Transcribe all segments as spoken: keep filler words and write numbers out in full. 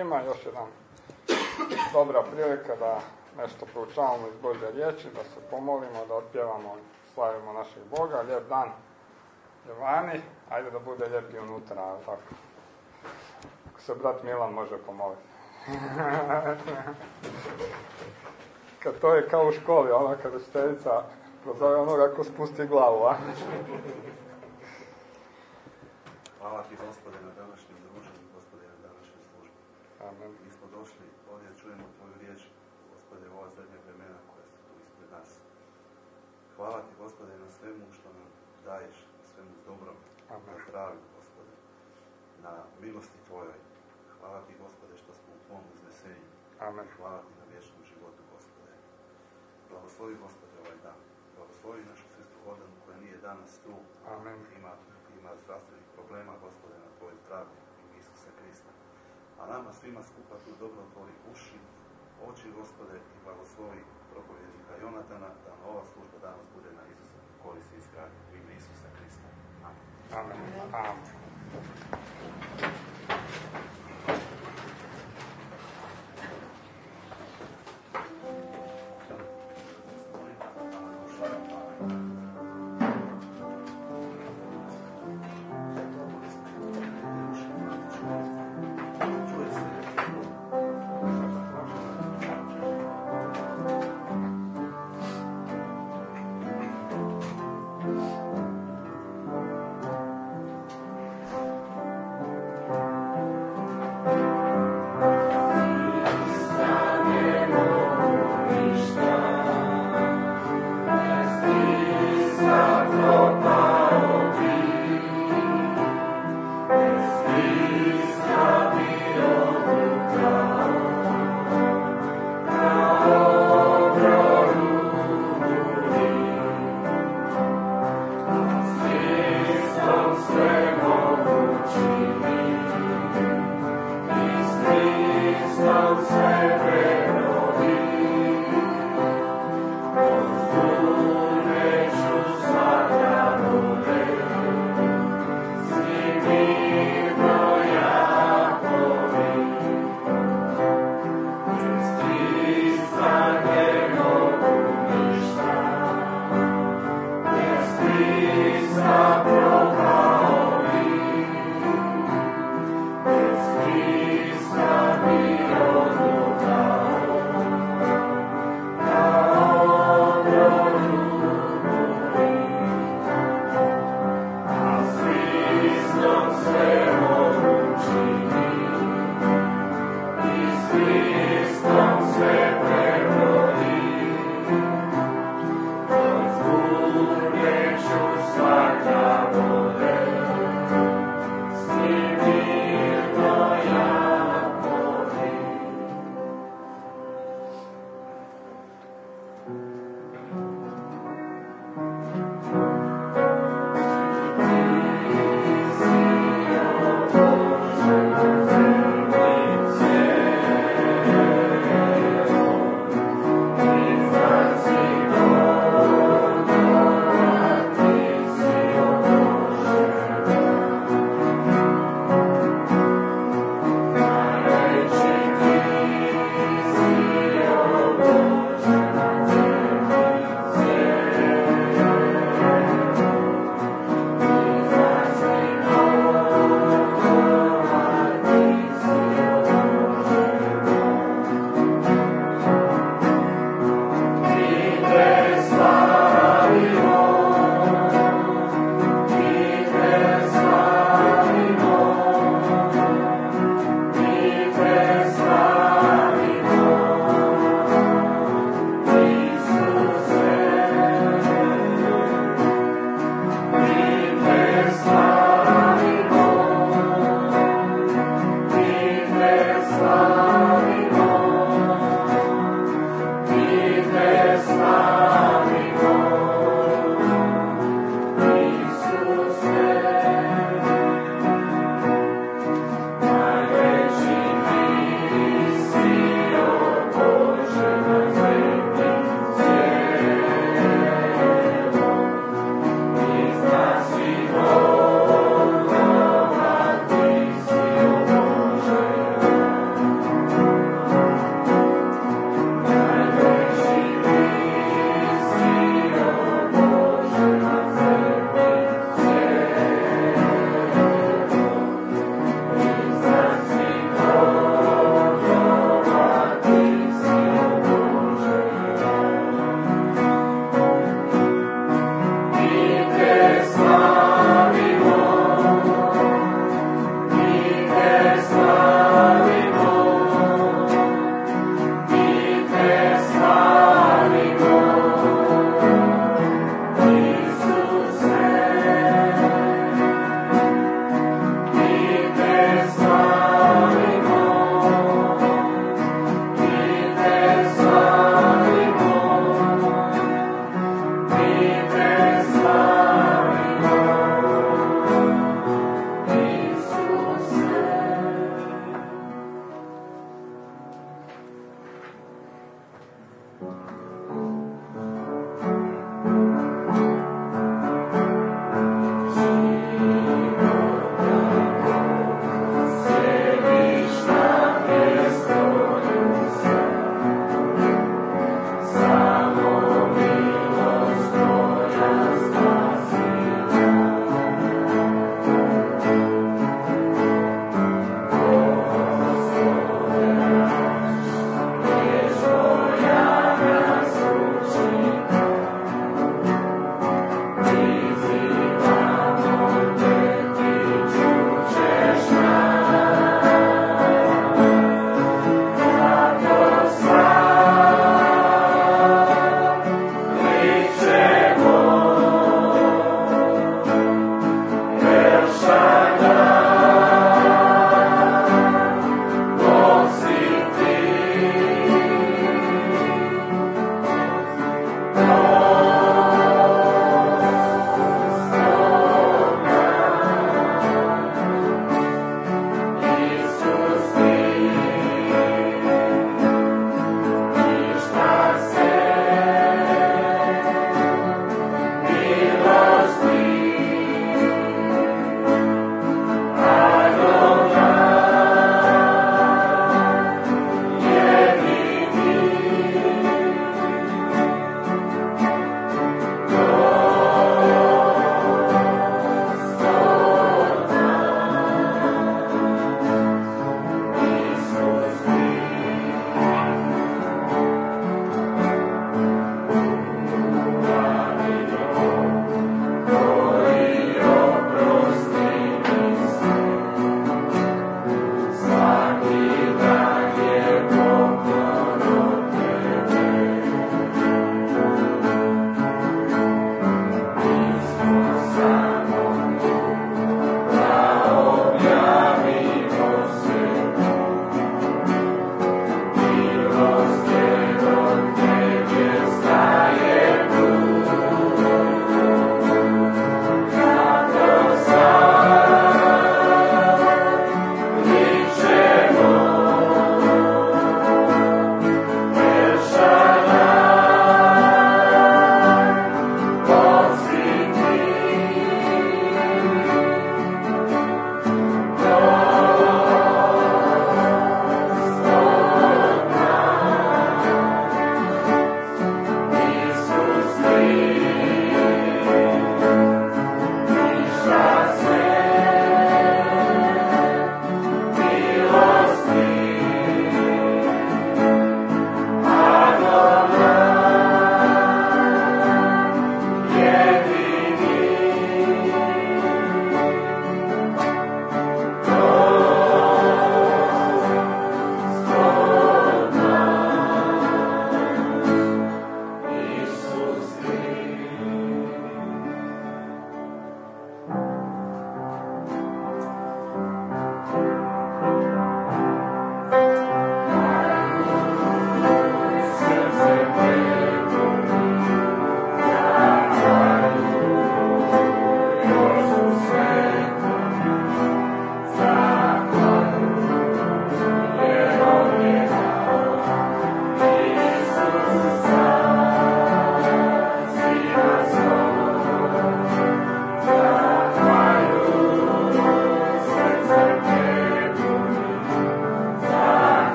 svima. Još jedan dobra prilika da nešto proučavamo iz Božje riječi, da se pomolimo, da otpjevamo, slavimo našeg Boga. Lijep dan je vani, ajde da bude lijep i unutra, ali tako. Ako se brat Milan može pomoliti. Kad to je kao u školi, ona kad učiteljica prozove onoga ko spusti glavu, a? Hvala ti, Gospode, na današnjem druženju, Gospode, na današnjoj službi. Amen. Mi smo došli ovdje, čujemo tvoju riječ, Gospode, u ova zadnja vremena koja su tu ispred nas. Hvala ti, Gospode, na svemu što nam daješ, na svemu dobrom, Amen. Na zdravlju, Gospode, na milosti tvojoj. Hvala ti, Gospode, što smo u tvom uznesenju. Amen. Hvala ti na vječnom životu, Gospode. Blagoslovi, Gospode, ovaj dan. Blagoslovi našu sestru Gordanu koja nije danas tu. Amen. Ima, ima zdravstvenih problema, Gospode, na tvoje zdravlje i Isusa Krista. A nama svima skupa tu dobro otvori uši, oči, Gospode, i blagoslovi propovjednika Jonatana, da ova služba danas bude na Isusa korist i izgradnju u ime Isusa Krista. Amen. Amen. Amen.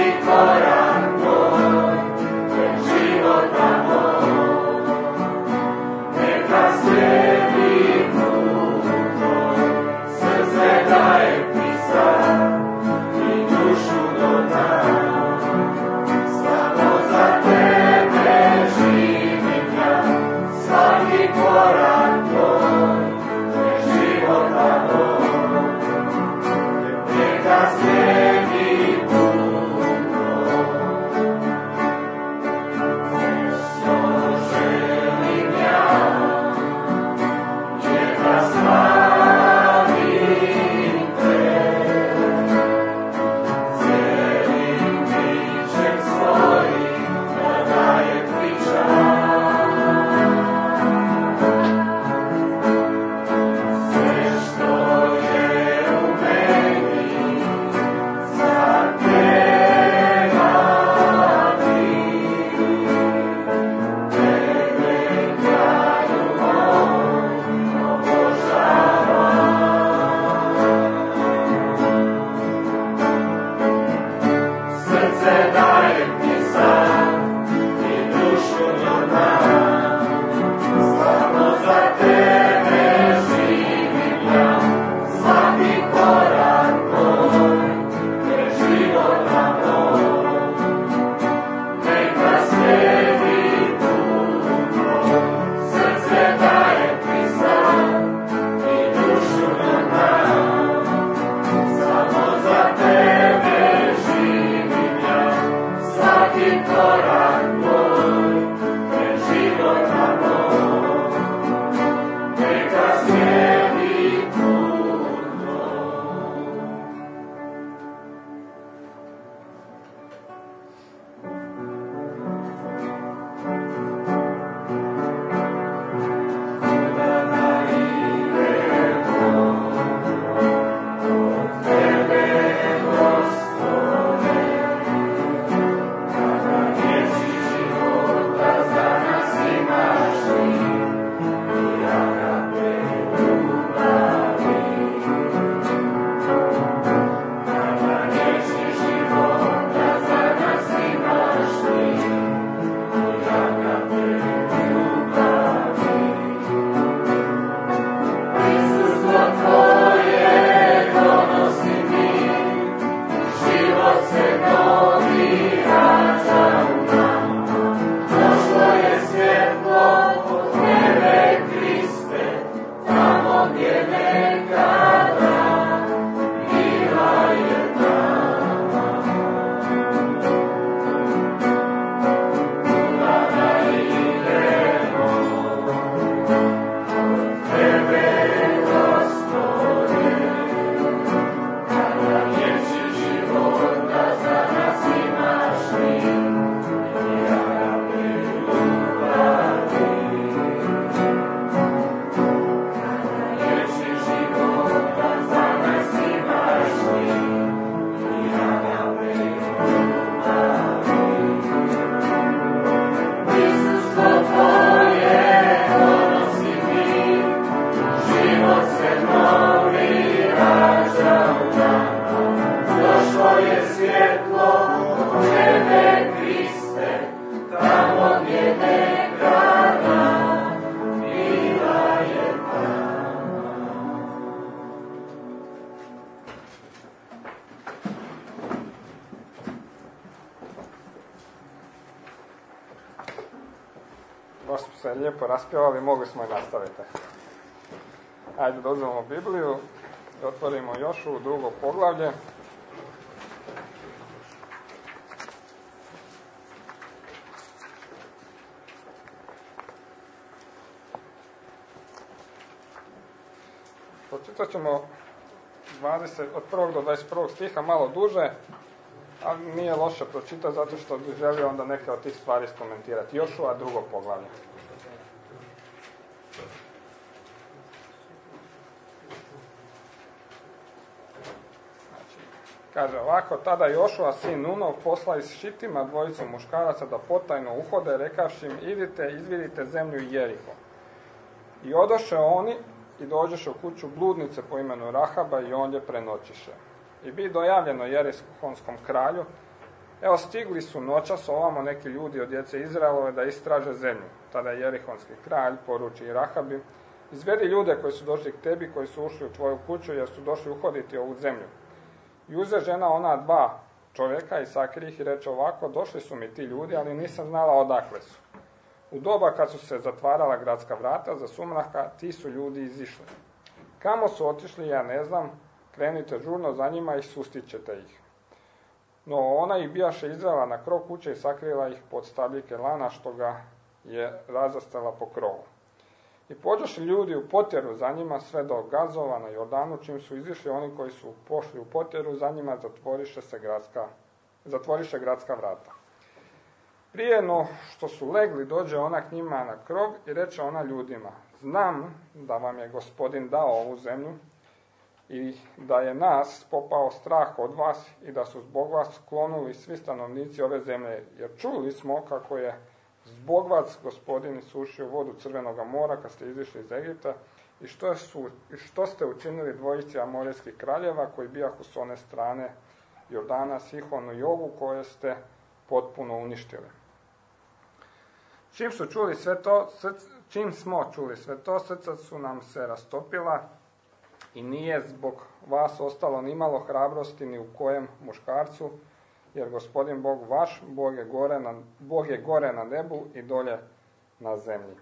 Baš smo se lijepo raspjevali, mogli smo i nastaviti. Ajde da uzmemo Bibliju i otvorimo još u drugo poglavlje. Pročitat ćemo dvadeset, od prvog do dvadeset prvog stiha, malo duže, ali nije loše pročitati zato što bi želio onda neke od tih stvari skomentirati. Jošua, drugo poglavlje. Znači, kaže ovako: tada Jošua, sin Nunov, posla iz Šitima dvojicu muškaraca da potajno uhode, rekavši im: idite, izvidite zemlju Jeriko. I odoše oni i dođeše u kuću bludnice po imenu Rahaba i ondje prenoćiše. I bi dojavljeno Jerihonskom kralju, Evo, stigli su noćas ovamo neki ljudi od djece Izraelove da istraže zemlju. Tada je Jerihonski kralj poruči Rahabi: izvedi ljude koji su došli k tebi, koji su ušli u tvoju kuću, jer su došli uhoditi ovu zemlju. I uze žena ona dva čovjeka i sakri ih i reče ovako: došli su mi ti ljudi, ali nisam znala odakle su. U doba kad su se zatvarala gradska vrata za sumraka, ti su ljudi izišli. Kamo su otišli, ja ne znam, krenite žurno za njima i sustićete ih. No ona ih bijaše izvela na krov kuće i sakrila ih pod stabljike lana, što ga je razastala po krovu. I pođoše ljudi u potjeru za njima sve do Gazova na Jordanu, čim su izišli oni koji su pošli u potjeru za njima, zatvoriše se gradska, zatvoriše gradska vrata. Prije no što su legli, dođe ona k njima na krov i reče ona ljudima: znam da vam je Gospodin dao ovu zemlju i da je nas popao strah od vas i da su zbog vas klonuli svi stanovnici ove zemlje, jer čuli smo kako je zbog vas Gospodin isušio vodu Crvenoga mora kad ste izišli iz Egipta i što, su, i što ste učinili dvojici amorijskih kraljeva koji bijahu s one strane Jordana, Sihonu i Ogu, koje ste potpuno uništili. Čim su čuli sve to, čim smo čuli sve to, srca su nam se rastopila i nije zbog vas ostalo nimalo hrabrosti ni u kojem muškarcu, jer Gospodin Bog vaš, Bog je gore na, Bog je gore na nebu i dolje na zemlji.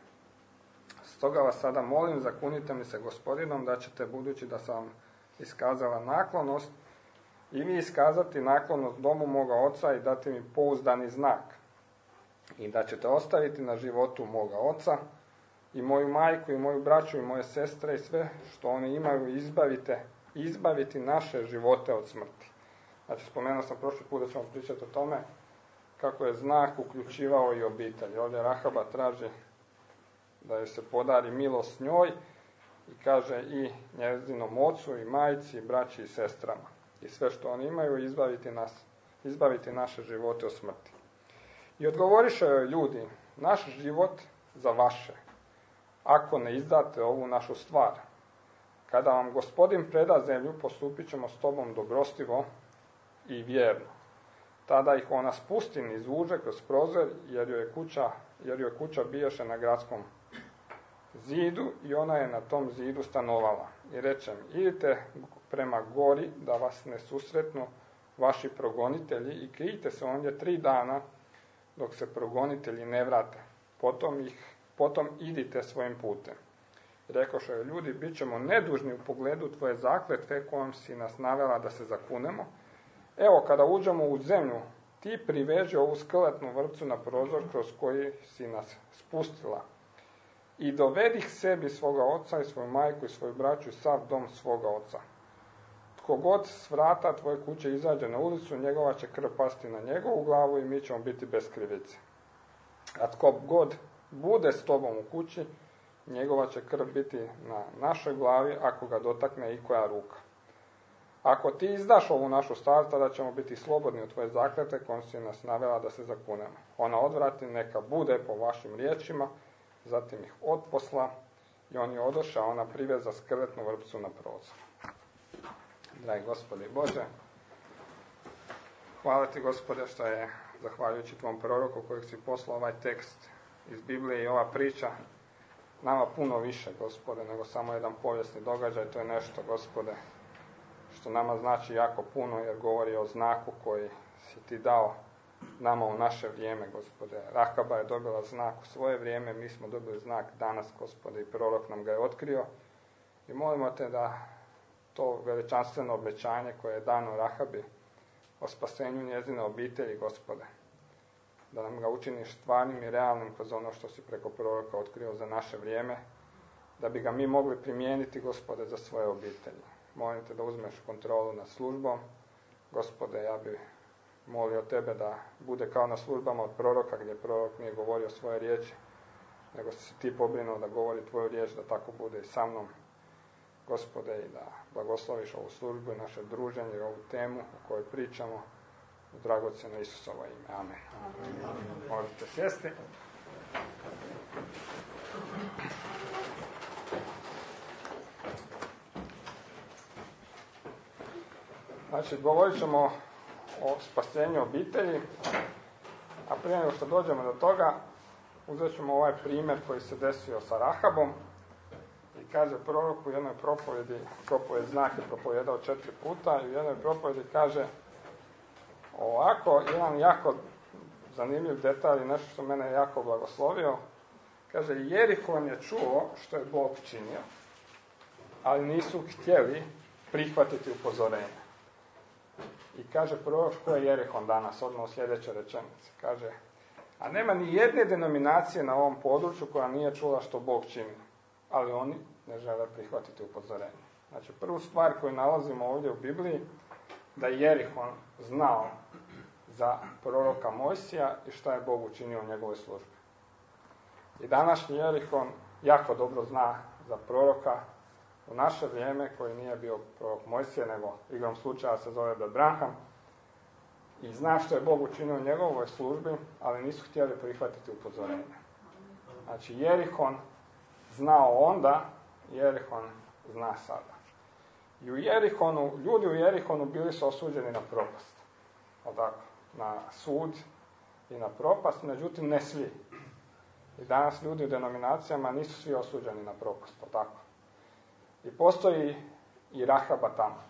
Stoga vas sada molim, zakunite mi se Gospodinom da ćete, budući da sam iskazala naklonost, i vi iskazati naklonost domu moga oca i dati mi pouzdani znak. I da ćete ostaviti na životu moga oca i moju majku i moju braću i moje sestre i sve što oni imaju, izbavite, izbaviti naše živote od smrti. Znači, spomenuo sam prošli put da ćemo pričati o tome kako je znak uključivao i obitelj. Ovdje Rahaba traži da joj se podari milost njoj i kaže i njezinom ocu i majci, i braći i sestrama. I sve što oni imaju, izbaviti nas, izbaviti naše živote od smrti. I odgovoriše joj ljudi: naš život za vaše, ako ne izdate ovu našu stvar. Kada vam Gospodin preda zemlju, postupit ćemo s tobom dobrostivo i vjerno. Tada ih ona spusti niz uže kroz prozor, jer joj kuća, jer joj kuća bijaše na gradskom zidu i ona je na tom zidu stanovala. I rečem: idite prema gori da vas ne susretnu vaši progonitelji i krijte se ondje tri dana dok se progonitelji ne vrate. Potom, ih, potom idite svojim putem. Rekoše joj ljudi: bit ćemo nedužni u pogledu tvoje zakletve kojom si nas navela da se zakunemo. Evo, kada uđemo u zemlju, ti priveži ovu skeletnu vrpcu na prozor kroz koji si nas spustila i dovedi k sebi svoga oca i svoju majku i svoju braću i sav dom svoga oca. Tko god s vrata tvoje kuće izađe na ulicu, njegova će krv pasti na njegovu glavu i mi ćemo biti bez krivice. A tko god bude s tobom u kući, njegova će krv biti na našoj glavi ako ga dotakne ikoja ruka. Ako ti izdaš ovu našu stvar, tada ćemo biti slobodni od tvoje zakletve kojom si nas navela da se zakunemo. Ona odvrati: neka bude po vašim riječima. Zatim ih otposla i oni odoše, a ona priveza skeletnu vrpcu na prozor. Dragi Gospode Bože, hvala ti, Gospode, što je, zahvaljujući tvom proroku kojeg si poslao, ovaj tekst iz Biblije i ova priča nama puno više, Gospode, nego samo jedan povijesni događaj. To je nešto, Gospode, što nama znači jako puno, jer govori o znaku koji si ti dao nama u naše vrijeme, Gospode. Rahaba je dobila znak u svoje vrijeme, mi smo dobili znak danas, Gospode, i prorok nam ga je otkrio. I molimo te da to veličanstveno obećanje koje je dano Rahabi o spasenju njezine obitelji, Gospode, da nam ga učiniš stvarnim i realnim kroz ono što si preko proroka otkrio za naše vrijeme, da bi ga mi mogli primijeniti, Gospode, za svoje obitelji. Molim te da uzmeš kontrolu nad službom. Gospode, ja bih molio tebe da bude kao na službama od proroka, gdje prorok nije govorio svoje riječi, nego si ti pobrinuo da govori tvoju riječ, da tako bude i sa mnom, Gospode, i da blagosloviš ovu službu i naše druženje i ovu temu o kojoj pričamo u dragocjeno Isusovo ime. Amen. Amen. Možete sjesti. Znači, govorit ćemo o spasenju obitelji, a prije nego što dođemo do toga, uzet ćemo ovaj primjer koji se desio sa Rahabom i kaže prorok u jednoj propovjedi, propovjed Znak je propovijedao četiri puta i u jednoj propovjedi kaže ovako, jedan jako zanimljiv detalj i nešto što mene jako blagoslovio. Kaže, Jerihon je čuo što je Bog činio, ali nisu htjeli prihvatiti upozorenje. I kaže prorok, ko je Jerihon danas, odmah u sljedećoj rečenici. Kaže, a nema ni jedne denominacije na ovom području koja nije čula što Bog čini, ali oni ne žele prihvatiti upozorenje. Znači, prvu stvar koju nalazimo ovdje u Bibliji, da je Jerihon znao za proroka Mojsija i šta je Bog učinio u njegovoj službi. I današnji Jerihon jako dobro zna za proroka u naše vrijeme, koji nije bio prorok Mojsije, nego igrom slučaja se zove brat Branham, i zna što je Bog učinio u njegovoj službi, ali nisu htjeli prihvatiti upozorenje. Znači, Jerihon znao onda, Jerihon zna sada. I u Jerihonu, ljudi u Jerihonu bili su osuđeni na propast. Tako, na sud i na propast, međutim ne svi. I danas ljudi u denominacijama nisu svi osuđeni na propast, tako. I postoji i Rahaba tamo.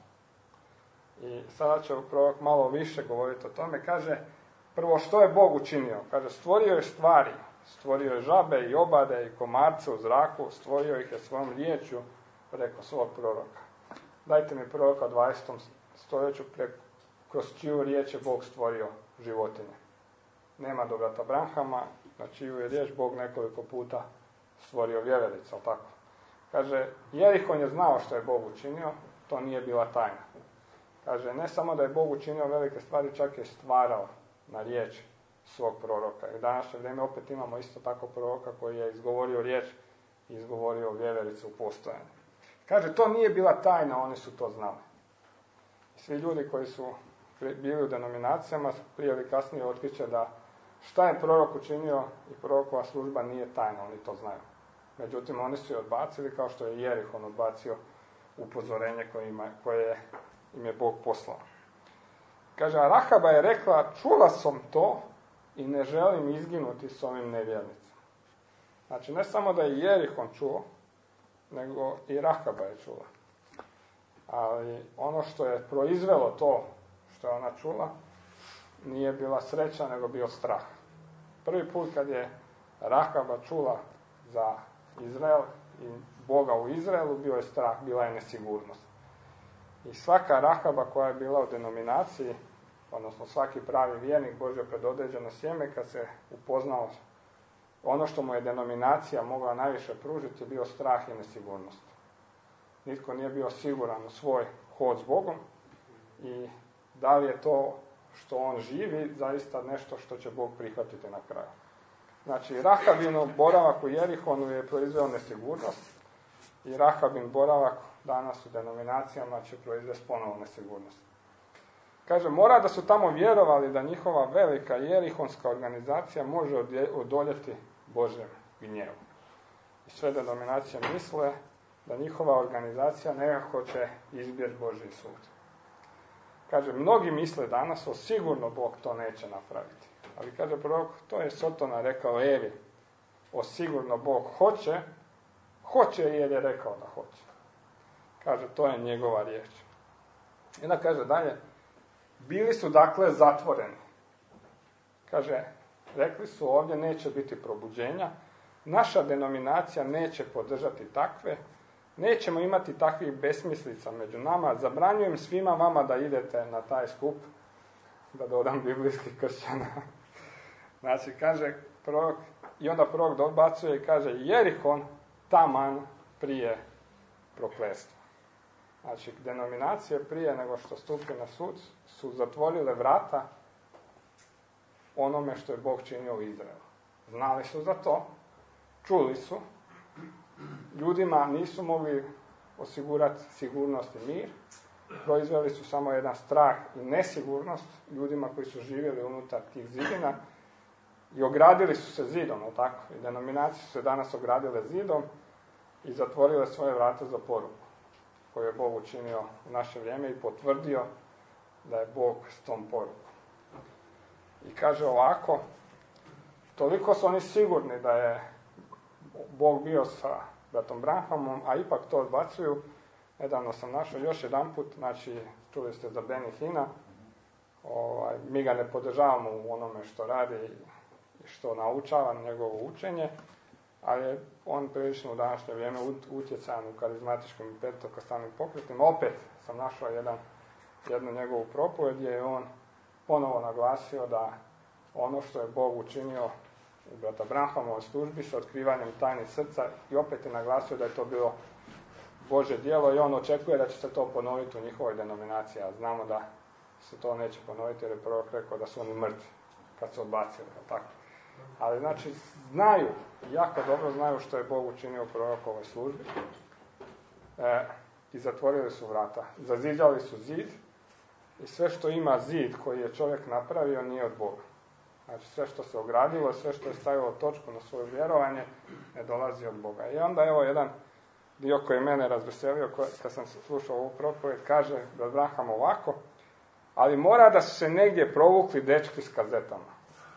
I sada će prorok malo više govoriti o tome. Kaže, prvo što je Bog učinio? Kaže, stvorio je stvari. Stvorio je žabe i obade i komarce u zraku. Stvorio ih je svojom riječju preko svog proroka. Dajte mi proroka u dvadesetom stoljeću preko, kroz čiju riječ je Bog stvorio životinje. Nema do brata Branhama, na čiju je riječ Bog nekoliko puta stvorio vjevericu, ali tako. Kaže, Jerihon je znao što je Bog učinio, to nije bila tajna. Kaže, ne samo da je Bog učinio velike stvari, čak je stvarao na riječ svog proroka. I u današnje vrijeme opet imamo isto tako proroka koji je izgovorio riječ i izgovorio vjevericu u postojanju. Kaže, to nije bila tajna, oni su to znali. Svi ljudi koji su bili u denominacijama prije ili kasnije otkriće da šta je prorok učinio i prorokova služba nije tajna, oni to znaju. Međutim, oni su je odbacili kao što je Jerihon odbacio upozorenje koje, ima, koje im je Bog poslao. Kaže, a Rahaba je rekla, čula sam to i ne želim izginuti s ovim nevjernicima. Znači, ne samo da je Jerihon čuo, nego i Rahaba je čula. Ali ono što je proizvelo to što je ona čula, nije bila sreća, nego bio strah. Prvi put kad je Rahaba čula za Izrael i Boga u Izraelu, bio je strah, bila je nesigurnost. I svaka Rahaba koja je bila u denominaciji, odnosno svaki pravi vjernik, Božje predodređeno sjeme, kad se upoznao ono što mu je denominacija mogla najviše pružiti, je bio strah i nesigurnost. Nitko nije bio siguran u svoj hod s Bogom i da li je to što on živi zaista nešto što će Bog prihvatiti na kraju. Znači, Rahabin boravak u Jerihonu je proizveo nesigurnost i Rahabin boravak danas u denominacijama će proizvesti ponovo nesigurnost. Kaže, mora da su tamo vjerovali da njihova velika jerihonska organizacija može odoljeti Božjem gnjevu. I sve denominacije misle da njihova organizacija nekako će izbjeći Božji sud. Kaže, mnogi misle danas, o sigurno Bog to neće napraviti. Ali kaže prorok, to je Sotona rekao Evi, o sigurno Bog hoće, hoće jer je rekao da hoće. Kaže, to je njegova riječ. I onda kaže dalje, bili su dakle zatvoreni. Kaže, rekli su ovdje neće biti probuđenja, naša denominacija neće podržati takve, nećemo imati takvih besmislica među nama, zabranjujem svima vama da idete na taj skup, da dodam biblijskih kršćana. Znači, kaže prorok, i onda prorok dobacuje i kaže, Jerihon taman prije prokletstva. Znači, denominacije prije nego što stupi na sud su zatvorile vrata onome što je Bog činio u Izraelu. Znali su za to, čuli su, ljudima nisu mogli osigurati sigurnost i mir, proizveli su samo jedan strah i nesigurnost ljudima koji su živjeli unutar tih zidina i ogradili su se zidom, tako? I denominacije su se danas ogradile zidom i zatvorile svoje vrata za poruku koju je Bog učinio u naše vrijeme i potvrdio da je Bog s tom porukom. kaže ovako, toliko su oni sigurni da je Bog bio sa bratom Branhamom, a ipak to odbacuju. Nedavno sam našao još jedan put, znači čuli ste za Benny Hinna, ovaj, mi ga ne podržavamo u onome što radi i što naučava na njegovo učenje, ali je on prilično u današnje vrijeme utjecajan u karizmatičkim i pentokostalnim pokretima. Opet sam našao jedan, jednu njegovu propovijed gdje je on ponovo naglasio da ono što je Bog učinio u brata Branhamovoj službi sa otkrivanjem tajnih srca, i opet je naglasio da je to bilo Božje djelo i on očekuje da će se to ponoviti u njihovoj denominaciji, a znamo da se to neće ponoviti jer je prorok rekao da su oni mrtvi kad su odbacili. Tako. Ali znači znaju, jako dobro znaju što je Bog učinio u prorokovoj službi e, i zatvorili su vrata. Zaziđali su zid i sve što ima zid koji je čovjek napravio nije od Boga. Znači sve što se ogradilo, sve što je stavilo točku na svoje vjerovanje ne dolazi od Boga. I onda evo jedan dio koji mene razveselio kad sam slušao ovu propovijed, kaže da Branham ovako, ali mora da su se negdje provukli dečki s kazetama.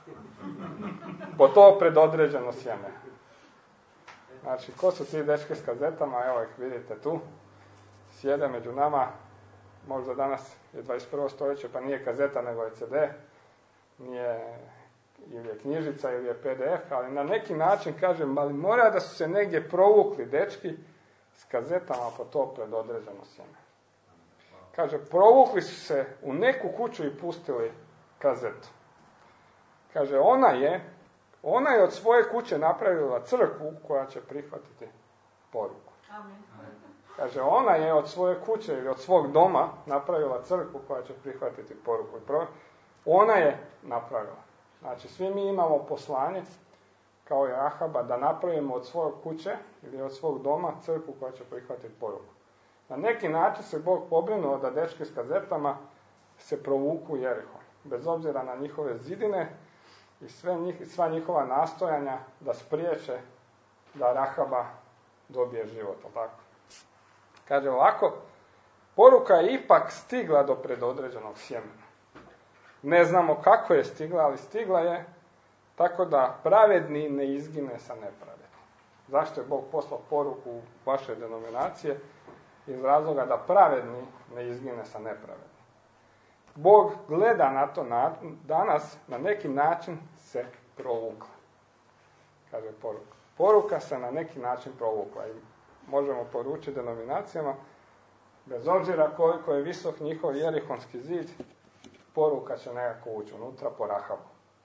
Po to predodređeno sjeme. Znači, ko su ti dečki s kazetama? Evo ih vidite tu. Sjede među nama. Možda danas je dvadeset prvo stoljeće, pa nije kazeta, nego je ce de. Nije, ili je knjižica, ili je pe de ef, ali na neki način, kažem, ali mora da su se negdje provukli dečki s kazetama po to predodređeno sjeme. Kaže, provukli su se u neku kuću i pustili kazetu. Kaže, ona je, ona je od svoje kuće napravila crkvu koja će prihvatiti poruku. Amen. Kaže, ona je od svoje kuće ili od svog doma napravila crkvu koja će prihvatiti poruku. Ona je napravila. Znači, svi mi imamo poslanje, kao i Rahaba, da napravimo od svoje kuće ili od svog doma crkvu koja će prihvatiti poruku. Na neki način se Bog pobrinuo da dečki s kazetama se provuku u Jerihon. Bez obzira na njihove zidine i sve njih, sva njihova nastojanja da spriječe da Rahaba dobije život. Tako. Kaže ovako, poruka je ipak stigla do predodređenog sjemena. Ne znamo kako je stigla, ali stigla je tako da pravedni ne izgine sa nepravednim. Zašto je Bog poslao poruku u vaše denominacije? Iz razloga da pravedni ne izgine sa nepravednim. Bog gleda na to na, danas na neki način se provukla. Kaže poruka. Poruka se na neki način provukla i možemo poručiti denominacijama, bez obzira koliko je visok njihov jerihonski zid, poruka će nekako ući unutra po Rahabu.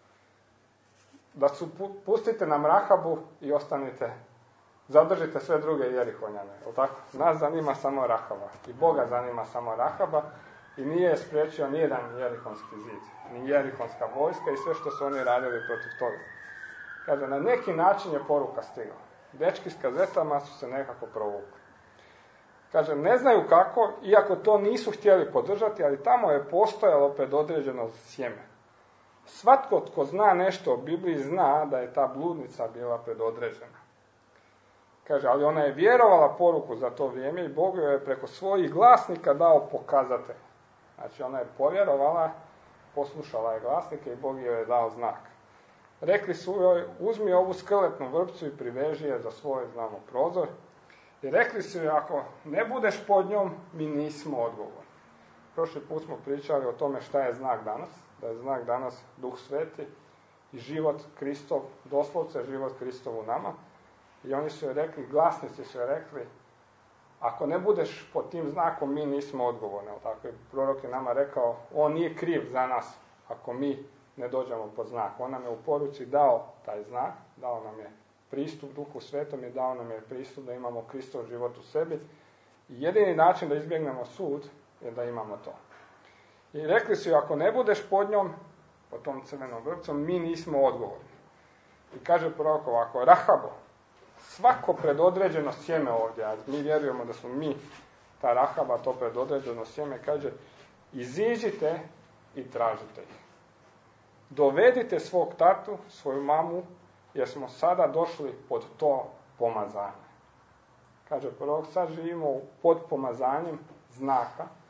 Da su, pustite nam Rahabu i ostanite, zadržite sve druge jerihonjane. Tako? Nas zanima samo Rahaba i Boga zanima samo Rahaba i nije spriječio nijedan jerihonski zid, ni jerihonska vojska i sve što su oni radili protiv toga. Kaže, na neki način je poruka stigla. Dečki s kazetama su se nekako provukli. Kaže, ne znaju kako, iako to nisu htjeli podržati, ali tamo je postojalo predodređeno sjeme. Svatko tko zna nešto o Bibliji zna da je ta bludnica bila predodređena. Kaže, ali ona je vjerovala poruku za to vrijeme i Bog joj je preko svojih glasnika dao pokazatelj. Znači, ona je povjerovala, poslušala je glasnike i Bog joj je dao znak. Rekli su joj, uzmi ovu skeletnu vrpcu i priveži je za svoj, znamo, prozor. I rekli su joj, ako ne budeš pod njom, mi nismo odgovorni. Prošli put smo pričali o tome šta je znak danas. Da je znak danas Duh Sveti i život Kristov, doslovce život Kristov u nama. I oni su joj rekli, glasnici su joj rekli, ako ne budeš pod tim znakom, mi nismo odgovorni. Tako je prorok je nama rekao, on nije kriv za nas ako mi ne dođemo pod znak. On nam je u poruci dao taj znak, dao nam je pristup Duhu Svetom i dao nam je pristup da imamo Kristov život u sebi. I jedini način da izbjegnemo sud je da imamo to. I rekli su joj, ako ne budeš pod njom, pod tom crvenom vrpcom, mi nismo odgovorni. I kaže prorok ovako, Rahabo, svako predodređeno sjeme ovdje, a mi vjerujemo da smo mi ta Rahaba, to predodređeno sjeme, kaže, iziđite i tražite ih. Dovedite svog tatu, svoju mamu, jer smo sada došli pod to pomazanje. Kaže prorok, sad živimo pod pomazanjem znaka,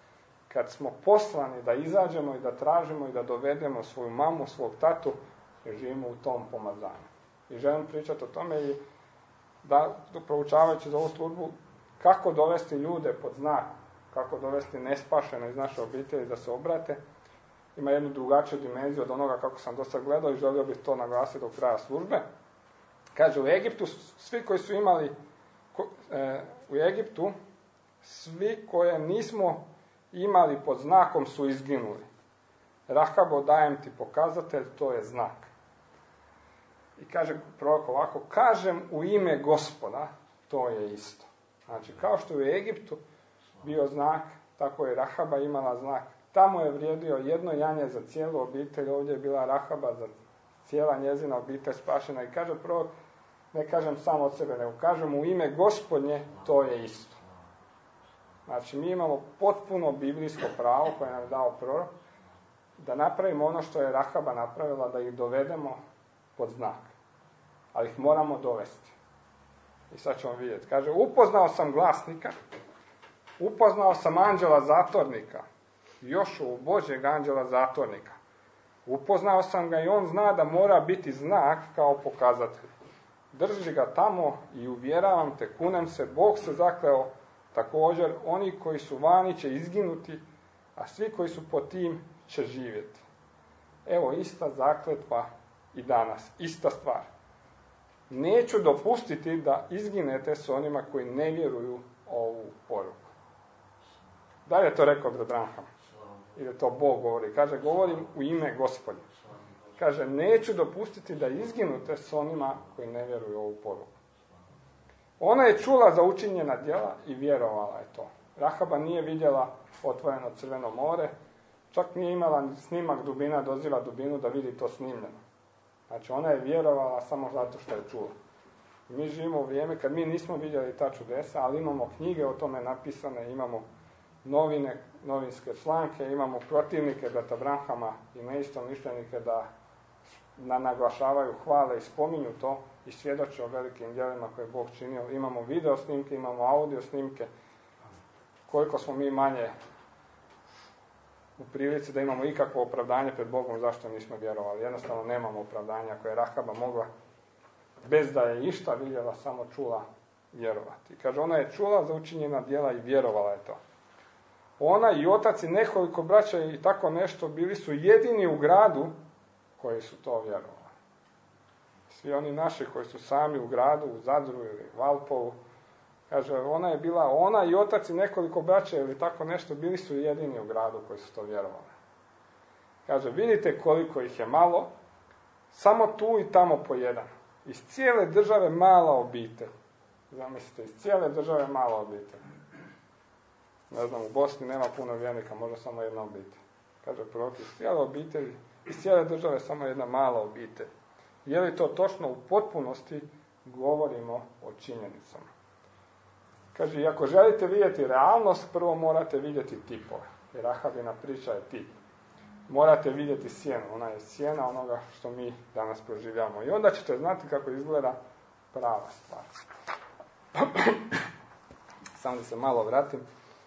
kad smo poslani da izađemo i da tražimo i da dovedemo svoju mamu, svog tatu, jer živimo u tom pomazanju. I želim pričati o tome i da, proučavajući za ovu službu, kako dovesti ljude pod znak, kako dovesti nespašene iz naše obitelji da se obrate, ima jednu drugačiju dimenziju od onoga kako sam dosta gledao i želio bih to naglasiti do kraja službe. Kaže, u Egiptu svi koji su imali, e, u Egiptu svi koje nismo imali pod znakom su izginuli. Rahabo, dajem ti pokazatelj, to je znak. I kaže prorok ovako, kažem u ime Gospoda, to je isto. Znači, kao što je u Egiptu bio znak, tako je Rahaba imala znak. Tamo je vrijedio jedno janje za cijelu obitelj, ovdje je bila Rahaba za cijela njezina obitelj spašena. I kaže prorok, ne kažem samo od sebe, nego kažem u ime Gospodnje, to je isto. Znači, mi imamo potpuno biblijsko pravo koje nam je dao prorok, da napravimo ono što je Rahaba napravila, da ih dovedemo pod znak. Ali ih moramo dovesti. I sad ćemo vidjeti. Kaže, upoznao sam glasnika, upoznao sam anđela zatvornika, Jošuvu, Božjeg anđela zatvornika. Upoznao sam ga i on zna da mora biti znak kao pokazatelj. Drži ga tamo i uvjeravam te, kunem se, Bog se zakleo, također oni koji su vani će izginuti, a svi koji su pod tim će živjeti. Evo, ista zakletva i danas, ista stvar. Neću dopustiti da izginete s onima koji ne vjeruju ovu poruku. Da li je to rekao brat Branham? Ili to Bog govori? Kaže, govorim u ime Gospodnje. Kaže, neću dopustiti da izginute s onima koji ne vjeruju ovu poruku. Ona je čula za učinjena djela i vjerovala je to. Rahaba nije vidjela otvoreno Crveno more, čak nije imala snimak dubina, dozira dubinu da vidi to snimljeno. Znači, ona je vjerovala samo zato što je čula. Mi živimo u vrijeme kad mi nismo vidjeli ta čudesa, ali imamo knjige o tome napisane, imamo novine, novinske članke, imamo protivnike brata Branhama i neistomišljenike da na naglašavaju, hvale i spominju to i svjedoče o velikim djelima koje je Bog činio. Imamo video snimke, imamo audio snimke. Koliko smo mi manje u prilici da imamo ikakvo opravdanje pred Bogom zašto nismo vjerovali. Jednostavno nemamo opravdanja koje je Rahaba mogla, bez da je išta vidjela, samo čula vjerovati. Kaže, ona je čula za učinjena djela i vjerovala je to. Ona i otac i nekoliko braća i tako nešto bili su jedini u gradu koji su to vjerovali. Svi oni naši koji su sami u gradu, u Zadru ili Valpovu, kaže, ona je bila, ona i otac i nekoliko braća ili tako nešto, bili su jedini u gradu koji su to vjerovali. Kaže, vidite koliko ih je malo, samo tu i tamo po jedan. Iz cijele države mala obitelj. Zamislite, iz cijele države mala obitelj. Ne znam, u Bosni nema puno vjernika, možda samo jedna obitelj. Kaže prorok, iz cijele obitelji, iz cijele države samo jedna mala obitelj. Je li to točno? U potpunosti govorimo o činjenicama. Kaže, i ako želite vidjeti realnost, prvo morate vidjeti tipove. Jer Rahabina priča je tip. Morate vidjeti sjenu. Ona je sjena onoga što mi danas proživljamo. I onda ćete znati kako izgleda prava stvar. Samo da se malo vratim.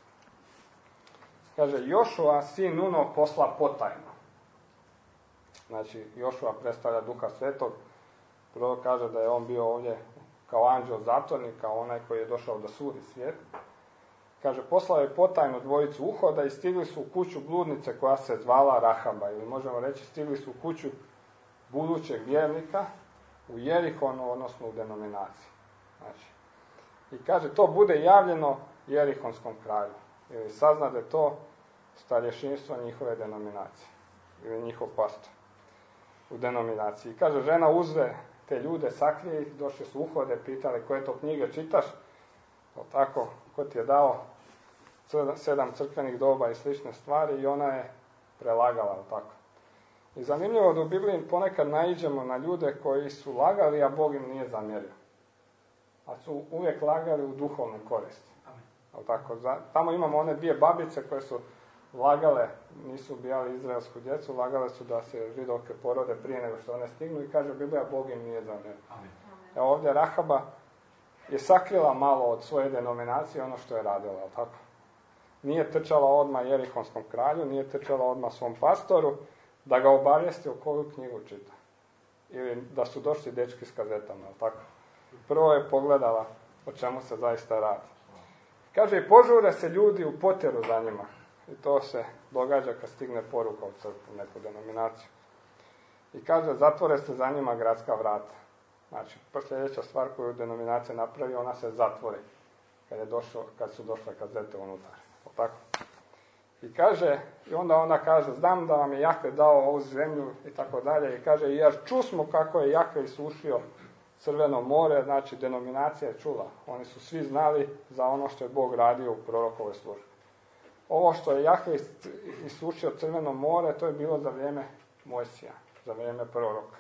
Kaže, Jošua, sin Nuno, posla potajno. Znači, Jošua predstavlja Duha Svetog. Prvo kaže da je on bio ovdje kao anđel zatvornik, kao onaj koji je došao da sudi svijet. Kaže, poslao je potajnu dvojicu uhoda i stigli su u kuću bludnice koja se zvala Rahaba. Ili možemo reći, stigli su u kuću budućeg vjernika u Jerihonu, odnosno u denominaciji. Znači, i kaže, to bude javljeno Jerihonskom kralju. Ili sazna da je to starješinstvo njihove denominacije. Ili njihov pastor u denominaciji. I kaže, žena uzve te ljude, sakrije ih, došli su uhode, pitali koje to knjige čitaš, o tako, ko ti je dao sedam crkvenih doba i slične stvari, i ona je prelagala, o tako. I zanimljivo da u Bibliji ponekad naiđemo na ljude koji su lagali, a Bog im nije zamjerio. A su uvijek lagali u duhovnu korist. O tako, tamo imamo one dvije babice koje su lagale, nisu ubijali izraelsku djecu, lagale su da se židovke porode prije nego što one stignu, i kaže Biblija, Bog im nije zamjerio. Evo ovdje Rahaba je sakrila malo od svoje denominacije ono što je radila, tako? nije trčala odmah jerihonskom kralju, nije trčala odmah svom pastoru, da ga obavijesti o koju knjigu čita. Ili da su došli dečki s kazetama, tako? Prvo je pogledala o čemu se zaista radi. Kaže, i požure se ljudi u potjeru za njima. I to se događa kad stigne poruka u crkvu, neku denominaciju. I kaže, zatvore se za njima gradska vrata. Znači, sljedeća stvar koju denominacija napravi, ona se zatvori kad, je došlo, kad su došle kazete unutar. Tako? I kaže, i onda ona kaže, znam da vam je Jahve dao ovu zemlju i tako dalje. I kaže, jer čusmo kako je Jahve isušio Crveno more, znači denominacija je čula. Oni su svi znali za ono što je Bog radio u prorokovoj službi. Ovo što je Jahve isušio Crveno more, to je bilo za vrijeme Mojsija, za vrijeme proroka.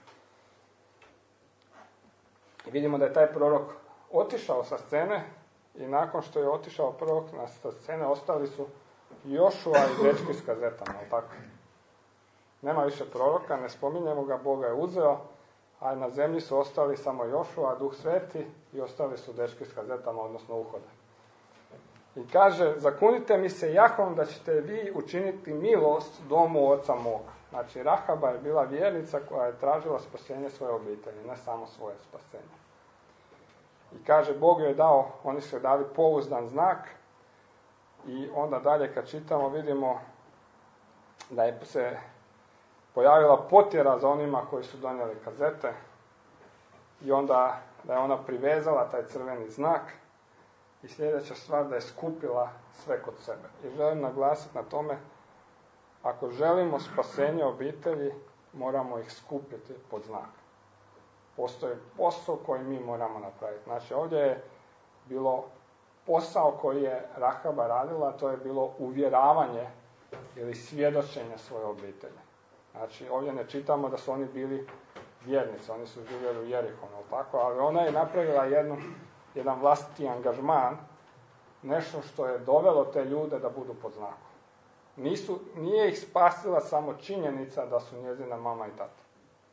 I vidimo da je taj prorok otišao sa scene i nakon što je otišao prorok sa scene, ostali su Jošua i dečki s kazetama, tako? Nema više proroka, ne spominjemo ga, Boga je uzeo, a na zemlji su ostali samo Jošua, Duh Sveti i ostali su dečki s kazetama, odnosno uhode. I kaže, zakunite mi se Jahvom da ćete vi učiniti milost domu oca moga. Znači, Rahaba je bila vjernica koja je tražila spasenje svoje obitelji, ne samo svoje spasenje. I kaže, Bog joj je dao, oni su joj dali pouzdan znak i onda dalje kad čitamo vidimo da je se pojavila potjera za onima koji su donijeli kazete i onda da je ona privezala taj crveni znak i sljedeća stvar da je skupila sve kod sebe. I želim naglasiti na tome, ako želimo spasenje obitelji, moramo ih skupiti pod znak. Postoji posao koji mi moramo napraviti. Znači ovdje je bilo posao koji je Rahaba radila, to je bilo uvjeravanje ili svjedočenje svoje obitelji. Znači ovdje ne čitamo da su oni bili vjernici, oni su živjeli u Jerihonu, tako, ali ona je napravila jednu, jedan vlastiti angažman, nešto što je dovelo te ljude da budu pod znakom. Nisu, nije ih spasila samo činjenica da su njezina mama i tata.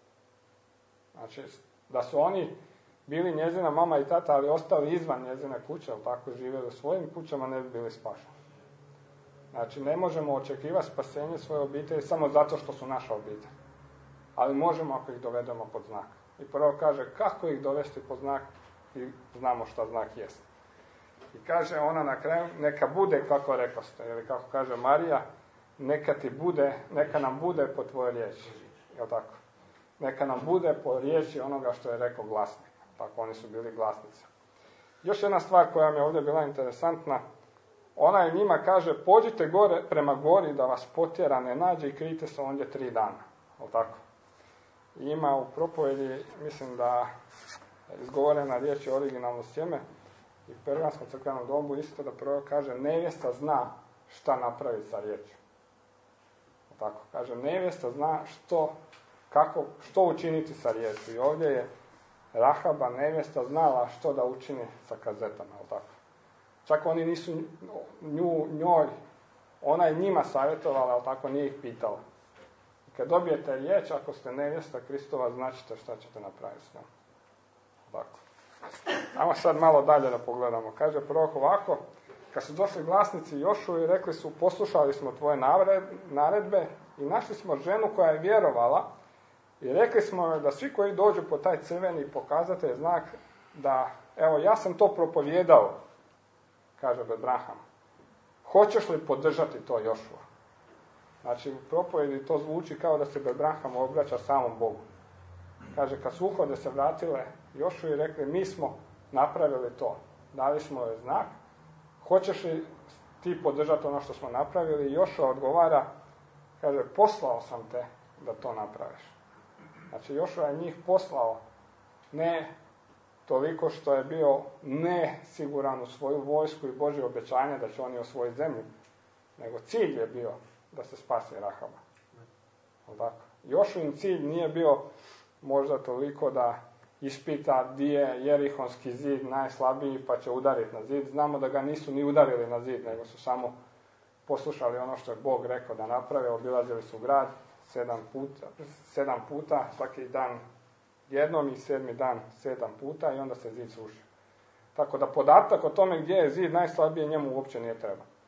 Znači, da su oni bili njezina mama i tata, ali ostali izvan njezine kuće, ali tako živjeli u svojim kućama, ne bi bili spašeni. Znači, ne možemo očekivati spasenje svoje obitelji samo zato što su naša obitelj. Ali možemo ako ih dovedemo pod znak. I prvo kaže, kako ih dovesti pod znak i znamo šta znak jest. I kaže ona na kraju, neka bude kako rekoste, ili kako kaže Marija, neka ti bude, neka nam bude po tvojoj riječi. Jel tako? Neka nam bude po riječi onoga što je rekao glasnik. Tako, oni su bili glasnici. Još jedna stvar koja mi je ovdje bila interesantna, ona je njima kaže, pođite gore prema gori da vas potjera ne nađe i krijte se ondje tri dana. Jel tako? I ima u propovjedi, mislim da izgovorena riječ je originalno sjeme, i u Perganskom crkvenom domu isto da prvo kaže, nevjesta zna šta napraviti sa riječju. Tako, kaže, nevjesta zna što, kako, što učiniti sa riječju. I ovdje je Rahaba, nevjesta, znala što da učini sa kazetama. Tako. Čak oni nisu nju, njoj, ona je njima savjetovala, ali tako nije ih pitala. I kad dobijete riječ, ako ste nevjesta Kristova, značite šta ćete napraviti s njom. Tako. Ajmo sad malo dalje da pogledamo. Kaže prorok ovako, kad su došli glasnici Jošu i rekli su, poslušali smo tvoje naredbe i našli smo ženu koja je vjerovala i rekli smo da svi koji dođu po taj crveni pokazatelj znak da, evo, ja sam to propovijedao, kaže Bebraham. Hoćeš li podržati to Jošua? Znači, u propovjedi to zvuči kao da se Bebraham obraća samom Bogu. Kaže, kad su uhode se vratile Jošu i rekli, mi smo napravili to, dali smo joj znak, hoćeš li ti podržati ono što smo napravili? I Jošua odgovara, kaže, poslao sam te da to napraviš. Znači, Jošua je njih poslao, ne toliko što je bio nesiguran u svoju vojsku i Božje obećanje da će oni osvojiti zemlju, nego cilj je bio da se spasi Rahaba. Jošuin cilj nije bio možda toliko da ispita gdje je Jerihonski zid najslabiji pa će udariti na zid. Znamo da ga nisu ni udarili na zid, nego su samo poslušali ono što je Bog rekao da naprave. Obilazili su grad sedam puta, sedam puta, svaki dan jednom i sedmi dan sedam puta i onda se zid srušio. Tako da podatak o tome gdje je zid najslabiji njemu uopće nije treba.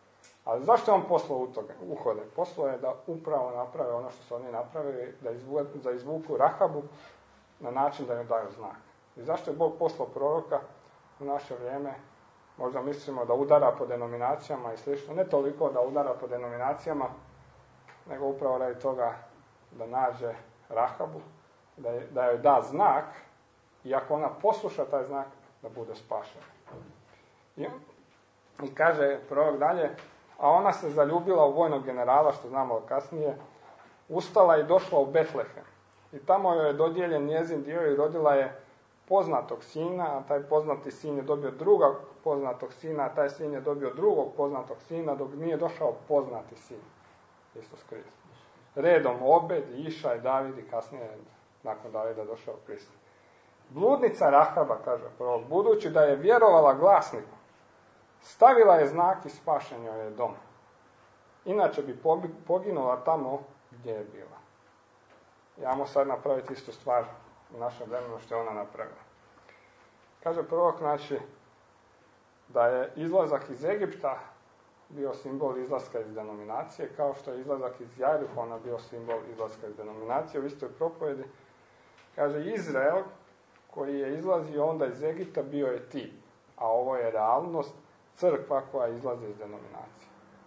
Ali zašto je on poslao u toga, uhode? Poslao je da upravo naprave ono što su oni napravili, da, izvu, da izvuku Rahabu na način da joj daju znak. I zašto je Bog poslao proroka u naše vrijeme? Možda mislimo da udara po denominacijama i slično. Ne toliko da udara po denominacijama, nego upravo radi toga da nađe Rahabu, da, je, da joj da znak i ako ona posluša taj znak, da bude spašena. I, i kaže prorok dalje, a ona se zaljubila u vojnog generala, što znamo kasnije, ustala i došla u Betlehem. I tamo joj je dodijeljen njezin dio i rodila je poznatog sina, a taj poznati sin je dobio drugog poznatog sina, a taj sin je dobio drugog poznatog sina, dok nije došao poznati sin, Isus Kristus. Redom Obed, Išaj, David i kasnije nakon Davida došao Kristus. Bludnica Rahaba, kaže prorok, budući da je vjerovala glasniku, stavila je znak i spašen joj je dom. Inače bi poginula tamo gdje je bila. Ajmo sad napraviti istu stvar u našem vremenu što je ona napravila. Kaže prorok, znači, da je izlazak iz Egipta bio simbol izlaska iz denominacije, kao što je izlazak iz Jerihona bio simbol izlaska iz denominacije. U istoj propovjedi kaže Izrael, koji je izlazio onda iz Egipta, bio je tip, a ovo je realnost, crkva koja izlazi iz denominacije.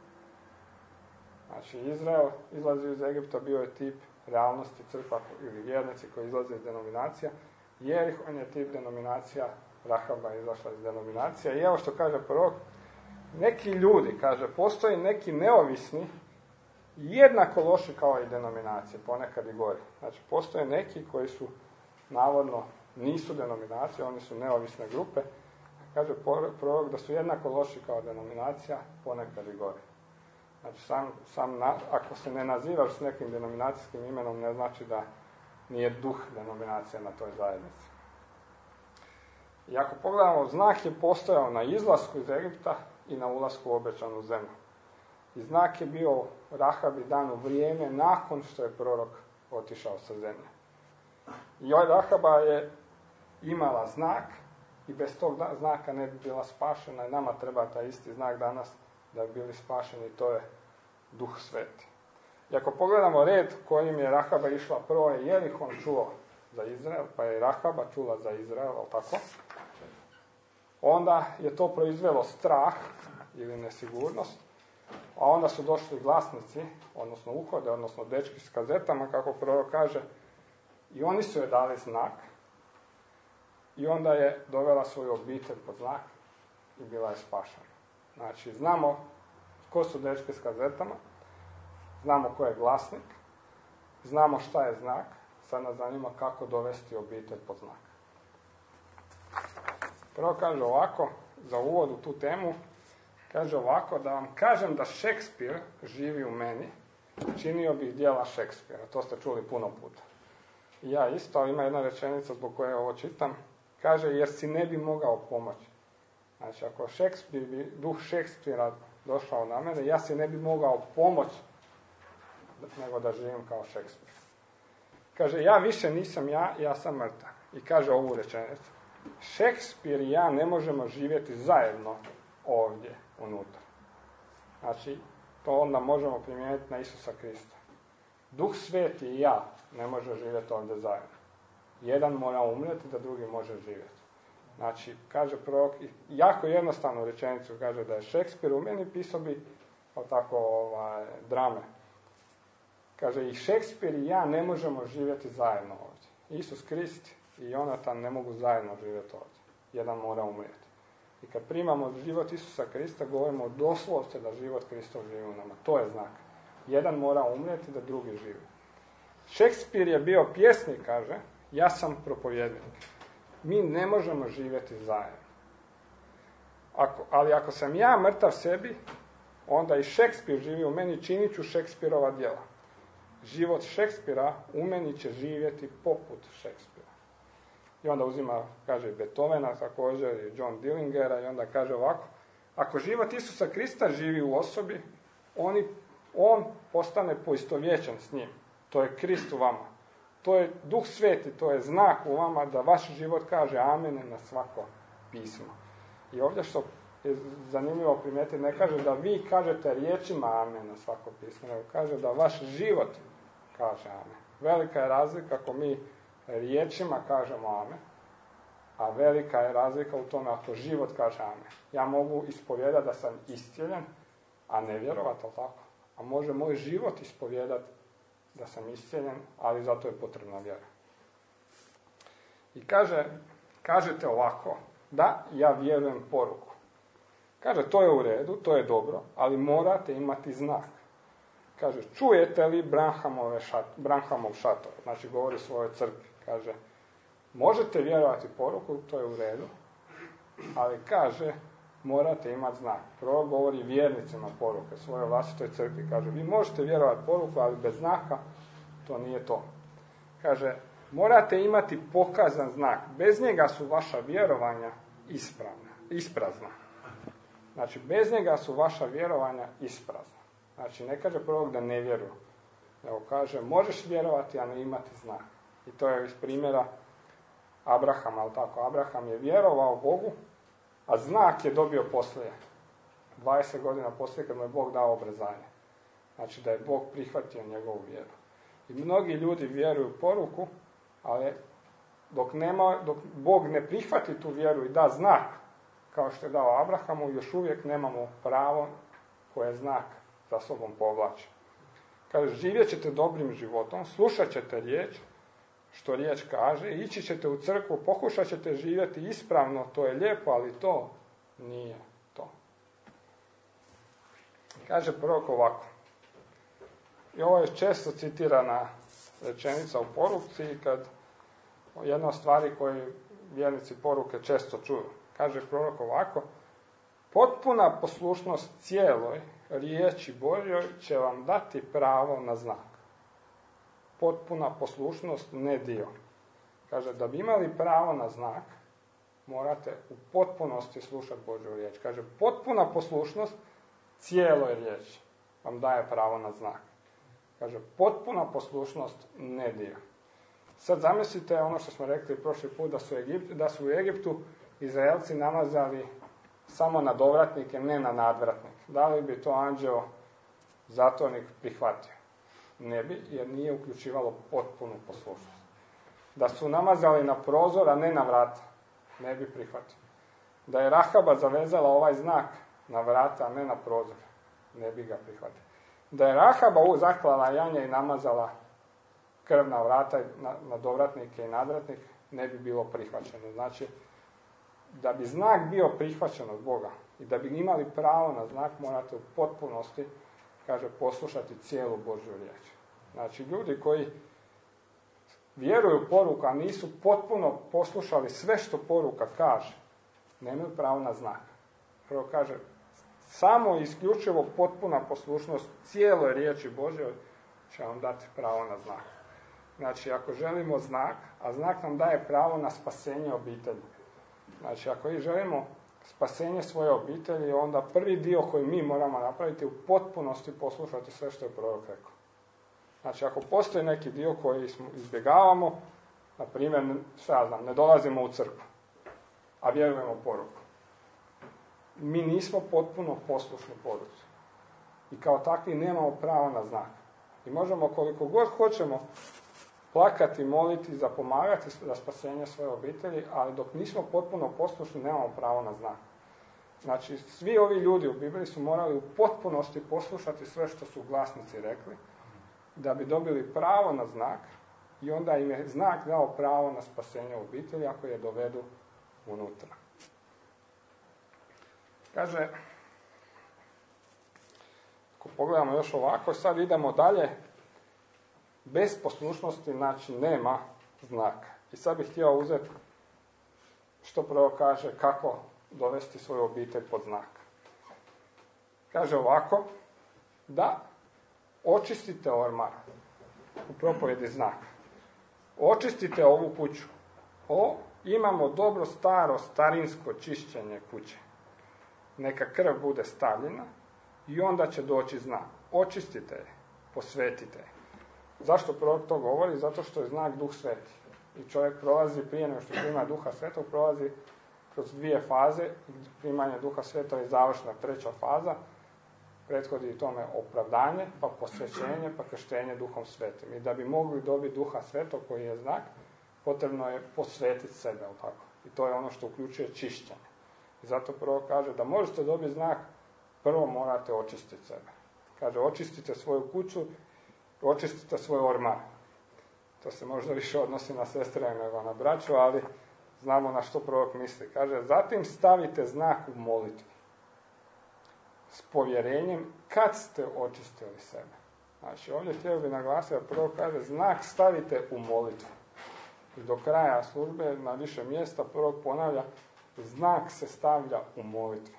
Znači, Izrael izlazi iz Egipta, bio je tip realnosti, crkva ili vjernici koji izlaze iz denominacija. Jerihon je tip denominacija, Rahaba je izašla iz denominacija. I evo što kaže prorok, neki ljudi, kaže, postoji neki neovisni, jednako loši kao i denominacije, ponekad i gori. Znači, postoje neki koji su, navodno, nisu denominacije, oni su neovisne grupe. Kaže prorok da su jednako loši kao denominacija, ponekad i gori. Znači, sam, sam na, ako se ne nazivaš s nekim denominacijskim imenom, ne znači da nije duh denominacije na toj zajednici. I ako pogledamo, znak je postojao na izlasku iz Egipta i na ulasku u obećanu zemlju. I znak je bio Rahabi dan u vrijeme nakon što je prorok otišao sa zemlje. I ova Rahaba je imala znak i bez tog znaka ne bi bila spašena i nama treba taj isti znak danas da bi bili spašeni, to je Duh Sveti. I ako pogledamo red kojim je Rahaba išla, prvo je Jerihon čuo za Izrael, pa je Rahaba čula za Izrael, ali tako? Onda je to proizvelo strah ili nesigurnost, a onda su došli glasnici, odnosno uhode, odnosno dečki s kazetama, kako prorok kaže, i oni su joj dali znak, i onda je dovela svoju obitelj pod znak i bila je spašena. Znači, znamo ko su dečki s kazetama, znamo ko je glasnik, znamo šta je znak, sad nas zanima kako dovesti obitelj pod znak. Prvo kaže ovako, za uvod u tu temu, kaže ovako, da vam kažem da Šekspir živi u meni, činio bih djela Šekspira. To ste čuli puno puta. I ja isto, ali ima jedna rečenica zbog koje ovo čitam, kaže, jer si ne bi mogao pomoći. Znači, ako Šekspir bi, duh Šekspira došao na mene, ja si ne bi mogao pomoći nego da živim kao Šekspir. Kaže, ja više nisam ja, ja sam mrtav. I kaže ovu rečenicu. Šekspir i ja ne možemo živjeti zajedno ovdje, unutra. Znači, to onda možemo primijeniti na Isusa Krista. Duh Sveti i ja ne može živjeti ovdje zajedno. Jedan mora umrijeti, da drugi može živjeti. Znači, kaže prorok, jako jednostavnu rečenicu, kaže da je Šekspir u meni, pisao bi tako ovaj, drame. Kaže, i Šekspir i ja ne možemo živjeti zajedno ovdje. Isus Krist i Jonatan ne mogu zajedno živjeti ovdje. Jedan mora umrijeti. I kad primamo život Isusa Krista, govorimo doslovce da život Kristov živi u nama. To je znak. Jedan mora umrijeti, da drugi živi. Šekspir je bio pjesnik, kaže, ja sam propovjednik. Mi ne možemo živjeti zajedno. Ako, ali ako sam ja mrtav sebi, onda i Šekspir živi u meni, činit ću Šekspirova djela. Život Šekspira u meni će živjeti poput Šekspira. I onda uzima, kaže, Beethovena također, i John Dillingera, i onda kaže ovako, ako život Isusa Krista živi u osobi, oni, on postane poistovjećen s njim. To je Krist u vama. To je Duh Sveti, to je znak u vama da vaš život kaže amen na svako pismo. I ovdje što je zanimljivo primijetiti, ne kaže da vi kažete riječima amen na svako pismo, nego kaže da vaš život kaže amen. Velika je razlika ako mi riječima kažemo amen, a velika je razlika u tome ako život kaže amen. Ja mogu ispovjedati da sam iscijeljen, a ne vjerovati, ali tako? A može moj život ispovjedati da sam iscijeljen, ali zato je potrebna vjera. I kaže, kažete ovako, da, ja vjerujem poruku. Kaže, to je u redu, to je dobro, ali morate imati znak. Kaže, čujete li Branhamove šat, Branhamov šator? Znači, govori svojoj crkvi. Kaže, možete vjerovati poruku, to je u redu, ali kaže, morate imati znak. Prvo govori vjernicima poruke, svojoj vlastitoj crkvi. Kaže, vi možete vjerovati poruku, ali bez znaka to nije to. Kaže, morate imati pokazan znak. Bez njega su vaša vjerovanja ispravna, isprazna. Znači, bez njega su vaša vjerovanja isprazna. Znači, ne kaže prvog da ne vjeruju. Nego kaže, možeš vjerovati, a ne imati znak. I to je iz primjera Abrahama, ali tako. Abraham je vjerovao Bogu, a znak je dobio poslije. dvadeset godina poslije kad mu je Bog dao obrezanje. Znači, da je Bog prihvatio njegovu vjeru. I mnogi ljudi vjeruju poruku, ali dok, nema, dok Bog ne prihvati tu vjeru i da znak, kao što je dao Abrahamu, još uvijek nemamo pravo koje znak za sobom povlači. Kaže, živjet ćete dobrim životom, slušat ćete riječ, što riječ kaže, ići ćete u crkvu, pokušat ćete živjeti ispravno, to je lijepo, ali to nije to. Kaže prorok ovako. I ovo je često citirana rečenica u poruci, kad jedna od stvari koje vjernici poruke često čuju. Kaže prorok ovako, potpuna poslušnost cijeloj riječi Božjoj će vam dati pravo na znak. Potpuna poslušnost, ne dio. Kaže, da bi imali pravo na znak, morate u potpunosti slušati Božju riječ. Kaže, potpuna poslušnost cijeloj riječi vam daje pravo na znak. Kaže, potpuna poslušnost, ne dio. Sad zamislite ono što smo rekli prošli put, da su, Egipt, da su u Egiptu Izraelci namazali samo na dovratnike, ne na nadvratnik. Da li bi to anđeo zatvornik prihvatio? Ne bi, jer nije uključivalo potpunu poslušnost. Da su namazali na prozor, a ne na vrata, ne bi prihvatio. Da je Rahaba zavezala ovaj znak na vrata, a ne na prozor, ne bi ga prihvatio. Da je Rahaba zaklala janje i namazala krv na vrata, na, na dovratnike i nadvratnik, ne bi bilo prihvaćeno. Znači, da bi znak bio prihvaćen od Boga i da bi imali pravo na znak, morate u potpunosti, kaže, poslušati cijelu Božju riječ. Znači, ljudi koji vjeruju poruku, a nisu potpuno poslušali sve što poruka kaže, nemaju pravo na znak. Prvo kaže, samo isključivo potpuna poslušnost cijeloj riječi Božjoj će vam dati pravo na znak. Znači, ako želimo znak, a znak nam daje pravo na spasenje obitelji. Znači, ako i želimo spasenje svoje obitelji, onda prvi dio koji mi moramo napraviti u potpunosti poslušati sve što je prorok rekao. Znači, ako postoji neki dio koji izbjegavamo, na primjer, šta ja znam, ne dolazimo u crkvu, a vjerujemo poruku. Mi nismo potpuno poslušni poruci. I kao takvi nemamo pravo na znak. I možemo koliko god hoćemo plakati, moliti, zapomagati za spasenje svoje obitelji, ali dok nismo potpuno poslušni, nemamo pravo na znak. Znači, svi ovi ljudi u Bibliji su morali u potpunosti poslušati sve što su glasnici rekli, da bi dobili pravo na znak, i onda im je znak dao pravo na spasenje obitelji ako je dovedu unutra. Kaže, ako pogledamo još ovako, sad idemo dalje, bez poslušnosti, znači, nema znaka. I sad bih htio uzeti što prvo kaže kako dovesti svoju obitelj pod znak. Kaže ovako, da očistite ormar, u propovjedi znak. Očistite ovu kuću. O, imamo dobro staro starinsko čišćenje kuće. Neka krv bude stavljena i onda će doći znak. Očistite je, posvetite je. Zašto prorok to govori? Zato što je znak Duh Sveti. I čovjek prolazi prije nego što prima Duha Svetog, prolazi kroz dvije faze, primanje Duha Svetoga i završna treća faza, prethodi tome opravdanje, pa posvećenje, pa krštenje Duhom Svetim. I da bi mogli dobiti Duha Svetog koji je znak, potrebno je posvetiti sebe, tako. I to je ono što uključuje čišćenje. I zato prvo kaže da možete dobiti znak, prvo morate očistiti sebe. Kaže, očistite svoju kuću, očistite svoj ormar. To se možda više odnosi na sestre nego na braću, ali znamo na što prorok misli. Kaže, zatim stavite znak u molitvi. S povjerenjem kad ste očistili sebe. Znači, ovdje htio bi naglasiti da prvo kaže, znak stavite u molitvi. I do kraja službe na više mjesta prorok ponavlja, znak se stavlja u molitvi.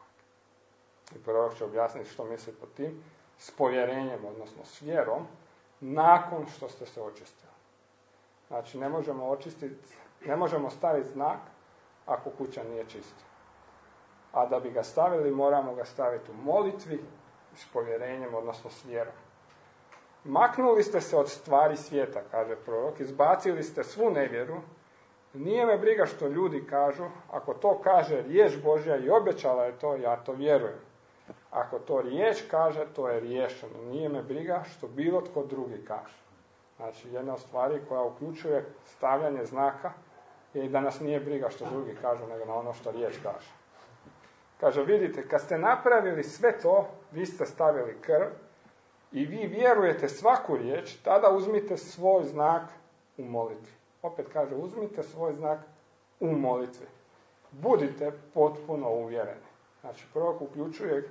I prorok će objasniti što misli pod tim, s povjerenjem, odnosno s vjerom, nakon što ste se očistili. Znači, ne možemo očistiti, ne možemo staviti znak ako kuća nije čista. A da bi ga stavili, moramo ga staviti u molitvi, s povjerenjem, odnosno s vjerom. Maknuli ste se od stvari svijeta, kaže prorok, izbacili ste svu nevjeru. Nije me briga što ljudi kažu, ako to kaže riječ Božja i obećala je to, ja to vjerujem. Ako to riječ kaže, to je riješeno. Nije me briga što bilo tko drugi kaže. Znači, jedna od stvari koja uključuje stavljanje znaka je i da nas nije briga što drugi kažu, nego na ono što riječ kaže. Kaže, vidite, kad ste napravili sve to, vi ste stavili krv i vi vjerujete svaku riječ, tada uzmite svoj znak u molitvi. Opet kaže, uzmite svoj znak u molitvi. Budite potpuno uvjereni. Znači, prorok uključuje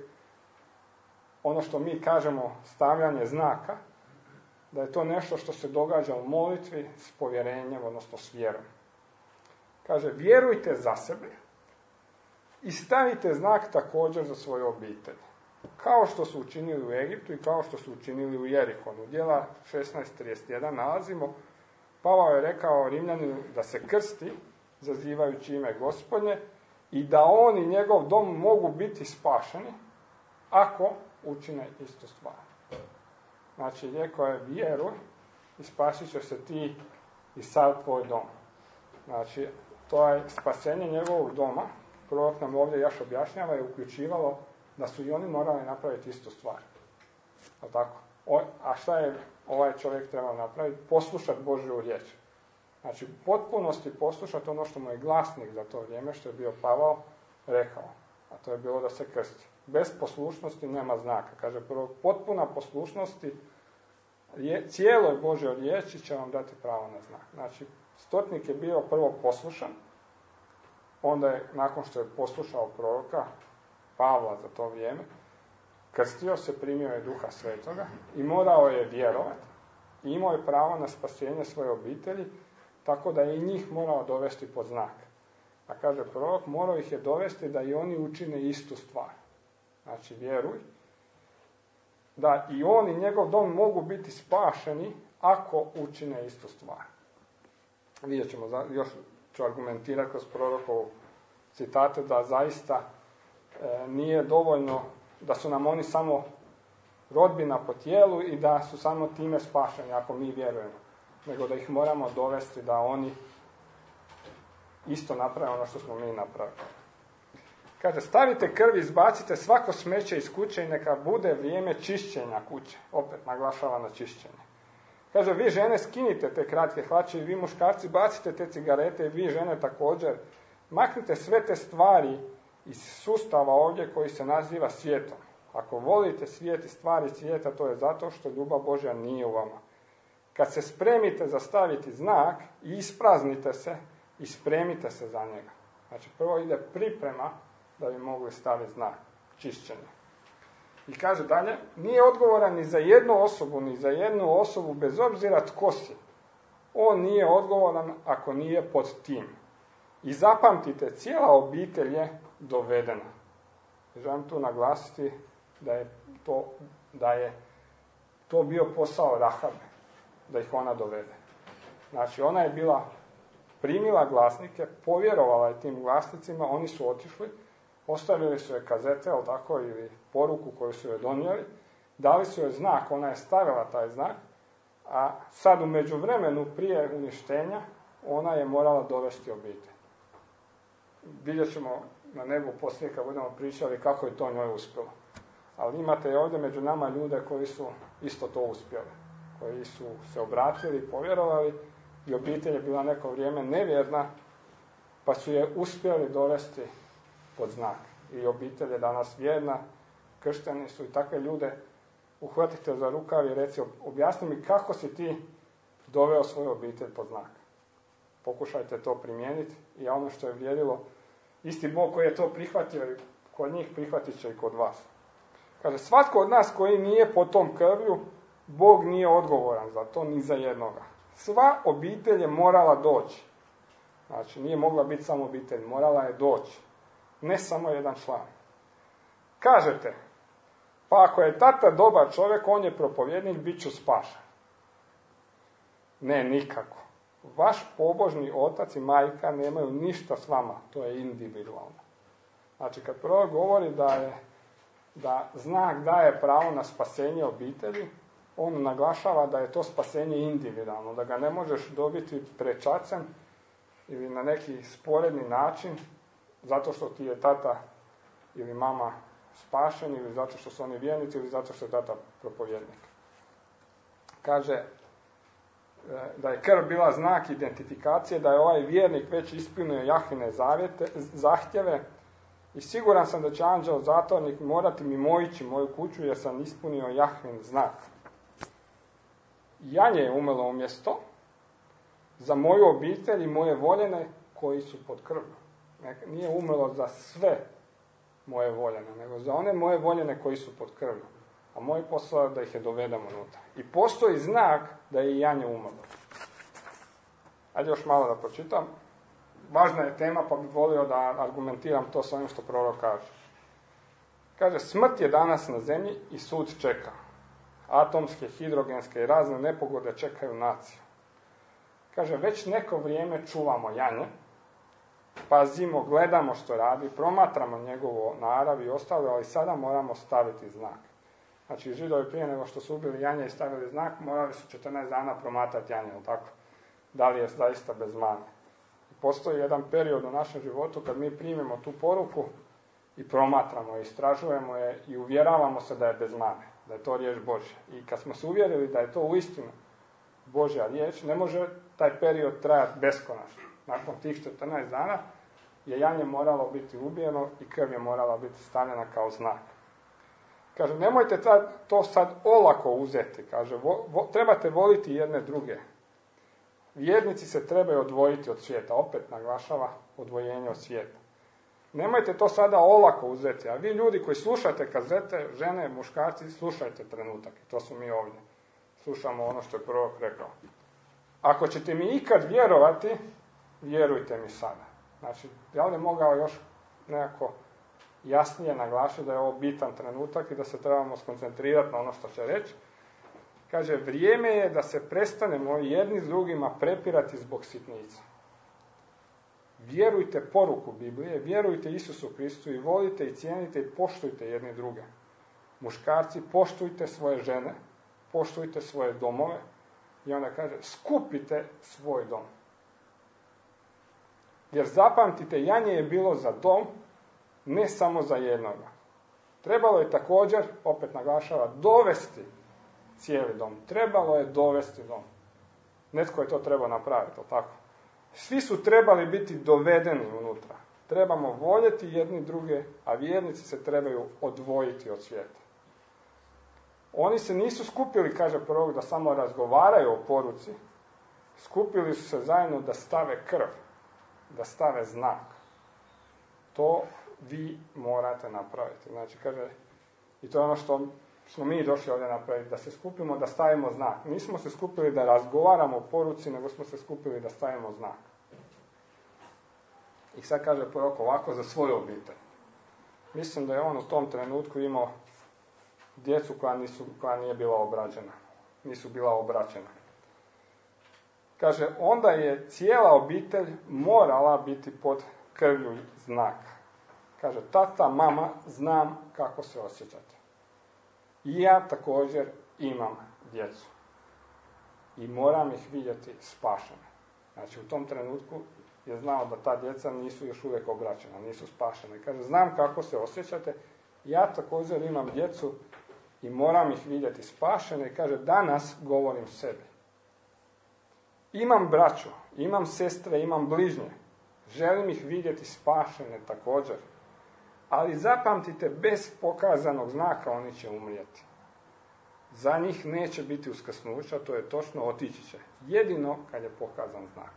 ono što mi kažemo stavljanje znaka, da je to nešto što se događa u molitvi s povjerenjem, odnosno s vjerom. Kaže, vjerujte za sebe i stavite znak također za svoju obitelj. Kao što su učinili u Egiptu i kao što su učinili u Jerihonu. Djela šesnaest trideset jedan nalazimo, Pavao je rekao Rimljaninu da se krsti, zazivajući ime Gospodnje, i da on i njegov dom mogu biti spašeni ako učine istu stvar. Znači, rekao je, vjeruj i spasit će se ti i sav tvoj dom. Znači, to je spasenje njegovog doma, prorok nam ovdje još objašnjava, je uključivalo da su i oni morali napraviti istu stvar. A tako? O, a šta je ovaj čovjek trebao napraviti? Poslušati Božju riječ. Znači, u potpunosti poslušati ono što mu je glasnik za to vrijeme, što je bio Pavao, rekao. A to je bilo da se krsti. Bez poslušnosti nema znaka. Kaže, prvo, potpuna poslušnosti je, cijeloj Božjoj riječi će vam dati pravo na znak. Znači, stotnik je bio prvo poslušan, onda je, nakon što je poslušao proroka, Pavla za to vrijeme, krstio se, primio je Duha Svetoga i morao je vjerovati i imao je pravo na spasenje svoje obitelji, tako da je i njih morao dovesti pod znak. A kaže prorok, morao ih je dovesti da i oni učine istu stvar. Znači, vjeruj da i on i njegov dom mogu biti spašeni ako učine istu stvar. Vidjet ćemo, još ću argumentirati kroz prorokovu citate da zaista e, nije dovoljno da su nam oni samo rodbina po tijelu i da su samo time spašeni ako mi vjerujemo, nego da ih moramo dovesti da oni isto naprave ono što smo mi napravili. Kaže, stavite krv i izbacite svako smeće iz kuće i neka bude vrijeme čišćenja kuće. Opet naglašava na čišćenje. Kaže, vi žene skinite te kratke hlače i vi muškarci bacite te cigarete i vi žene također. Maknite sve te stvari iz sustava ovdje koji se naziva svijetom. Ako volite svijet i stvari svijeta, to je zato što ljubav Božja nije u vama. Kad se spremite za staviti znak, ispraznite se i spremite se za njega. Znači, prvo ide priprema da bi mogli staviti znak, čišćenje. I kaže dalje, nije odgovoran ni za jednu osobu, ni za jednu osobu, bez obzira tko si. On nije odgovoran ako nije pod tim. I zapamtite, cijela obitelj je dovedena. Želim tu naglasiti da je to, da je to bio posao Rahabe, da ih ona dovede. Znači, ona je bila, primila glasnike, povjerovala je tim glasnicima, oni su otišli, ostavili su je kazete, ali tako, ili poruku koju su joj donijeli, dali su joj znak, ona je stavila taj znak, a sad u međuvremenu prije uništenja ona je morala dovesti obitelj. vidjet ćemo na nebu poslije kad budemo pričali kako je to njoj uspjelo. Ali imate ovdje među nama ljude koji su isto to uspjeli, koji su se obratili, povjerovali i obitelj je bila neko vrijeme nevjerna, pa su je uspjeli dovesti pod znak. I obitelj je danas vjerna, kršteni su i takve ljude uhvatite za rukav i reci, objasni mi kako si ti doveo svoju obitelj pod znak. Pokušajte to primijeniti i ono što je vrijedilo, isti Bog koji je to prihvatio i kod njih prihvatit će i kod vas. Kaže, svatko od nas koji nije po tom krvlju, Bog nije odgovoran za to, ni za jednoga. Sva obitelj je morala doći. Znači, nije mogla biti samo obitelj, morala je doći. Ne samo jedan član. Kažete, pa ako je tata dobar čovjek, on je propovjednik, bit ću spašen. Ne, nikako. Vaš pobožni otac i majka nemaju ništa s vama, to je individualno. Znači, kad prvo govori da je da znak daje pravo na spasenje obitelji, on naglašava da je to spasenje individualno, da ga ne možeš dobiti prečacem ili na neki sporedni način, zato što ti je tata ili mama spašen, ili zato što su oni vjernici, ili zato što je tata propovjednik. Kaže da je krv bila znak identifikacije, da je ovaj vjernik već ispunio Jahvine zahtjeve, i siguran sam da će anđeo zatvornik morati mi mojići moju kuću jer sam ispunio Jahvin znak. Janje je umelo umjesto za moju obitelj i moje voljene koji su pod krvlju. Nije umelo za sve moje voljene, nego za one moje voljene koji su pod krvlju. A moj posao je da ih je dovedemo unutra. I postoji znak da je i janje umelo. Ajde još malo da pročitam. Važna je tema, pa bih volio da argumentiram to s onim što prorok kaže. Kaže, smrt je danas na zemlji i sud čeka. Atomske, hidrogenske i razne nepogode čekaju naciju. Kaže, već neko vrijeme čuvamo janje, pazimo, gledamo što radi, promatramo njegovu narav i ostalo, ali sada moramo staviti znak. Znači, Židovi prije nego što su ubili janje i stavili znak, morali su četrnaest dana promatrati janje, ili tako? Da li je zaista bez mane? Postoji jedan period u našem životu kad mi primimo tu poruku i promatramo je, istražujemo je i uvjeravamo se da je bez mane, da je to riječ Božja. I kad smo se uvjerili da je to uistinu Božja riječ, ne može taj period trajati beskonačno. Nakon tih četrnaest dana je janje moralo biti ubijeno i krv je morala biti stavljena kao znak. Kaže, nemojte to sad olako uzeti. Kaže, vo, vo, trebate voliti jedne druge. Vjernici se trebaju odvojiti od svijeta. Opet naglašava odvojenje od svijeta. Nemojte to sada olako uzeti. A vi ljudi koji slušate kazete, žene, muškarci, slušajte trenutak. To su mi ovdje. Slušamo ono što je prorok rekao. Ako ćete mi ikad vjerovati, vjerujte mi sada. Znači, ja li mogao još nekako jasnije naglašiti da je ovo bitan trenutak i da se trebamo skoncentrirati na ono što će reći. Kaže, vrijeme je da se prestanemo jedni s drugima prepirati zbog sitnica. Vjerujte poruku Biblije, vjerujte Isusu Kristu i volite i cijenite i poštujte jedni druge. Muškarci, poštujte svoje žene, poštujte svoje domove i onda kaže, skupite svoj dom. Jer zapamtite, janje je bilo za dom, ne samo za jednoga. Trebalo je također, opet naglašava, dovesti cijeli dom. Trebalo je dovesti dom. Netko je to trebao napraviti, tako? Svi su trebali biti dovedeni unutra. Trebamo voljeti jedni druge, a vjernici se trebaju odvojiti od svijeta. Oni se nisu skupili, kaže prorok, da samo razgovaraju o poruci. Skupili su se zajedno da stave krv, da stave znak. To vi morate napraviti. Znači, kaže, i to je ono što smo mi došli ovdje napraviti, da se skupimo, da stavimo znak. Nismo se skupili da razgovaramo o poruci, nego smo se skupili da stavimo znak. I sad kaže prorok ovako za svoju obitelj. Mislim da je on u tom trenutku imao djecu koja, nisu, koja nije bila obrađena. Nisu bila obraćena. Kaže, onda je cijela obitelj morala biti pod krvlju znaka. Kaže, tata, mama, znam kako se osjećate. I ja također imam djecu. I moram ih vidjeti spašene. Znači, u tom trenutku je znao da ta djeca nisu još uvijek obraćena, nisu spašena. I kaže, znam kako se osjećate, ja također imam djecu i moram ih vidjeti spašene. I kaže, danas govorim sebi. Imam braću, imam sestre, imam bližnje. Želim ih vidjeti spašene također. Ali zapamtite, bez pokazanog znaka oni će umrijeti. Za njih neće biti uskrsnuća, to je točno, otići će. Jedino kad je pokazan znak.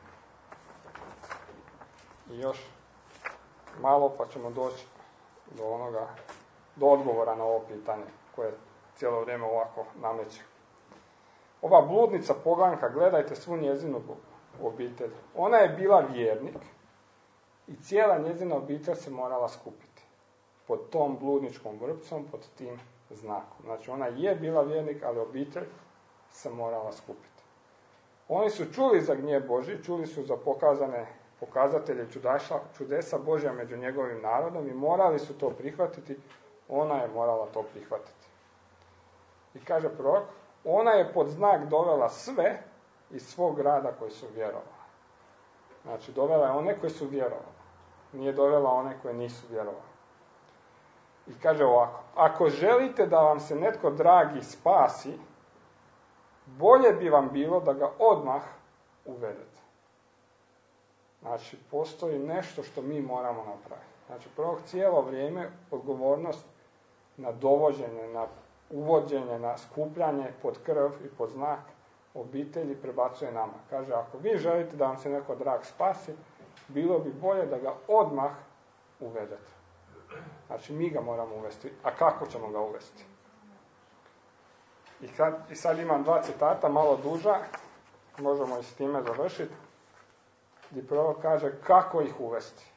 I još malo pa ćemo doći do onoga, do odgovora na ovo pitanje koje cijelo vrijeme ovako nameće. Ova bludnica poganka, gledajte svu njezinu obitelj. Ona je bila vjernik i cijela njezina obitelj se morala skupiti pod tom bludničkom vrpcom, pod tim znakom. Znači, ona je bila vjernik, ali obitelj se morala skupiti. Oni su čuli za gnjev Božji, čuli su za pokazane pokazatelje čudaša, čudesa Božja među njegovim narodom i morali su to prihvatiti. Ona je morala to prihvatiti. I kaže prorok, ona je pod znak dovela sve iz svog grada koji su vjerovali. Znači, dovela je one koji su vjerovali. Nije dovela one koji nisu vjerovali. I kaže ovako, ako želite da vam se netko dragi spasi, bolje bi vam bilo da ga odmah uvedete. Znači, postoji nešto što mi moramo napraviti. Znači, prvo cijelo vrijeme odgovornost na dovođenje, na uvođenje, na skupljanje pod krv i pod znak obitelji prebacuje nama. Kaže, ako vi želite da vam se neko drag spasi, bilo bi bolje da ga odmah uvedete. Znači, mi ga moramo uvesti. A kako ćemo ga uvesti? I, kad, i sad imam dva citata, malo duža, možemo i s time završiti, gdje prvo kaže kako ih uvesti.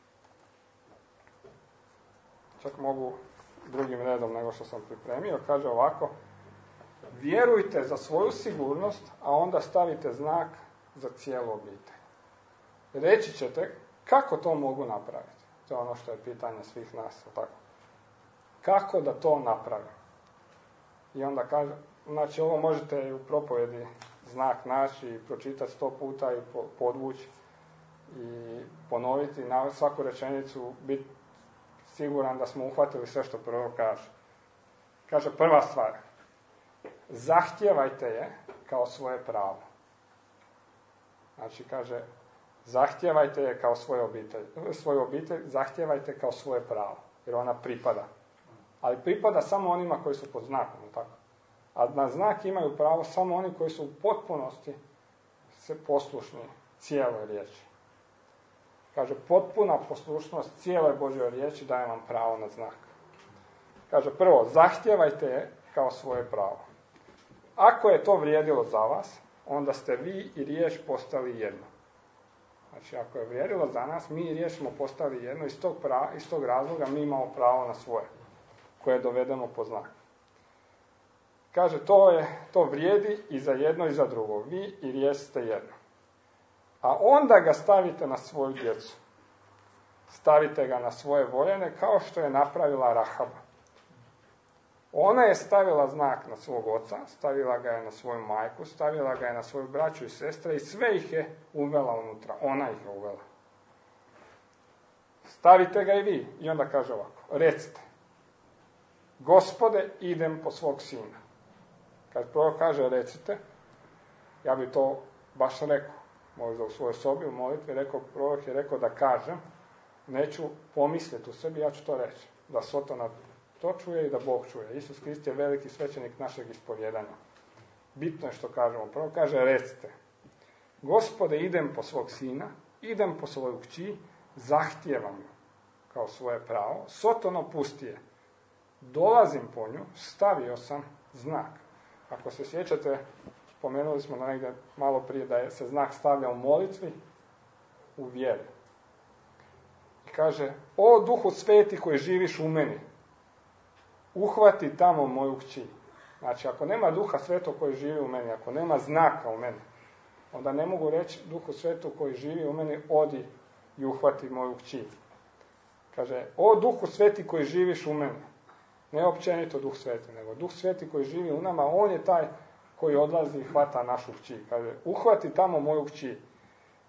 Čak mogu drugim redom nego što sam pripremio. Kaže ovako, vjerujte za svoju sigurnost, a onda stavite znak za cijelu obitelj. Reći ćete kako to mogu napraviti. To je ono što je pitanje svih nas. Tako. Kako da to napravim? I onda kaže, znači ovo možete i u propovjedi znak naći i pročitati sto puta i podvući i ponoviti na svaku rečenicu, biti siguran da smo uhvatili sve što prvo kaže. Kaže, prva stvar, zahtijevajte je kao svoje pravo. Znači, kaže, zahtijevajte je kao svoju obitelj. Svoju obitelj zahtijevajte kao svoje pravo, jer ona pripada. Ali pripada samo onima koji su pod znakom, tako? A na znak imaju pravo samo oni koji su u potpunosti se poslušni cijeloj riječi. Kaže, potpuna poslušnost cijeloj Božjoj riječi daje vam pravo na znak. Kaže, prvo, zahtijevajte je kao svoje pravo. Ako je to vrijedilo za vas, onda ste vi i riječ postali jedno. Znači, ako je vrijedilo za nas, mi i riječ smo postali jedno, iz tog, pra, iz tog razloga mi imamo pravo na svoje, koje dovedemo po znak. Kaže, to, je, to vrijedi i za jedno i za drugo. Vi i riječ ste jedno. A onda ga stavite na svoju djecu. Stavite ga na svoje voljene, kao što je napravila Rahaba. Ona je stavila znak na svog oca, stavila ga je na svoju majku, stavila ga je na svoju braću i sestre i sve ih je uvela unutra. Ona ih je uvela. Stavite ga i vi. I onda kaže ovako, recite, Gospode, idem po svog sina. Kad prvo kaže recite, ja bi to baš rekao. Možda u svojoj sobi, u molitvi, rekao, prorok je rekao da kažem, neću pomisliti u sebi, ja ću to reći. Da Sotona to čuje i da Bog čuje. Isus Krist je veliki svećenik našeg ispovjedanja. Bitno je što kažemo. Prvo kaže, recite, Gospode, idem po svog sina, idem po svoju kći, zahtijevam ju kao svoje pravo, Sotono pusti je. Dolazim po nju, stavio sam znak. Ako se sjećate, spomenuli smo negdje malo prije da je se znak stavlja u molitvi, u vjeri. I kaže, o Duhu Sveti koji živiš u meni, uhvati tamo moju kći. Znači, ako nema Duha Svetog koji živi u meni, ako nema znaka u meni, onda ne mogu reći Duhu Svetu koji živi u meni, odi i uhvati moju kći. Kaže, o Duhu Sveti koji živiš u meni, ne općenito Duh Sveti, nego Duh Sveti koji živi u nama, on je taj koji odlazi i hvata našu kći. Kaže, uhvati tamo moju kći.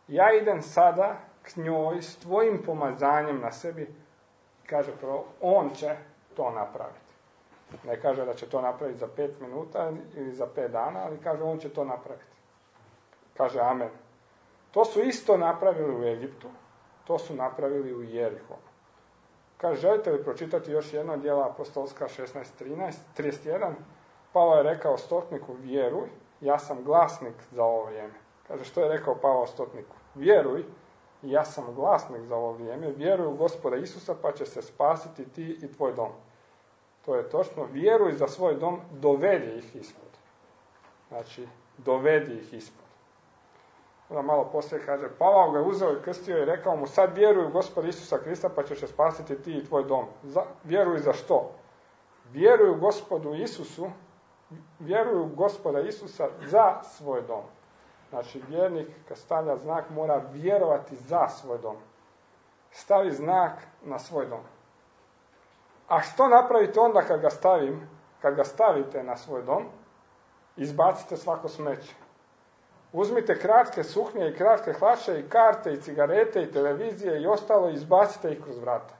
Ja idem sada k njoj s tvojim pomazanjem na sebi. Kaže prvo, on će to napraviti. Ne kaže da će to napraviti za pet minuta ili za pet dana, ali kaže on će to napraviti. Kaže amen. To su isto napravili u Egiptu, to su napravili u Jerihu. Kaže, želite li pročitati još jedno djela apostolska šesnaest trinaest, trideset jedan? Pavao je rekao stotniku, vjeruj, ja sam glasnik za ovo vrijeme. Kaže, što je rekao Pavao stotniku? Vjeruj, ja sam glasnik za ovo vrijeme, vjeruj u Gospoda Isusa pa će se spasiti ti i tvoj dom. To je točno, vjeruj za svoj dom, dovedi ih ispod. Znači, dovedi ih ispod. Onda malo poslije kaže, Pavao ga je uzeo i krstio i rekao mu, sad vjeruj u Gospoda Isusa Krista pa ćeš se spasiti ti i tvoj dom. Za, vjeruj za što? Vjeruj u Gospodu Isusu, vjeruj u Gospoda Isusa za svoj dom. Znači, vjernik kad stavlja znak mora vjerovati za svoj dom. Stavi znak na svoj dom. A što napravite onda kad ga stavim, kad ga stavite na svoj dom? Izbacite svako smeće. Uzmite kratke suknje i kratke hlače i karte i cigarete i televizije i ostalo i izbacite ih kroz vrata.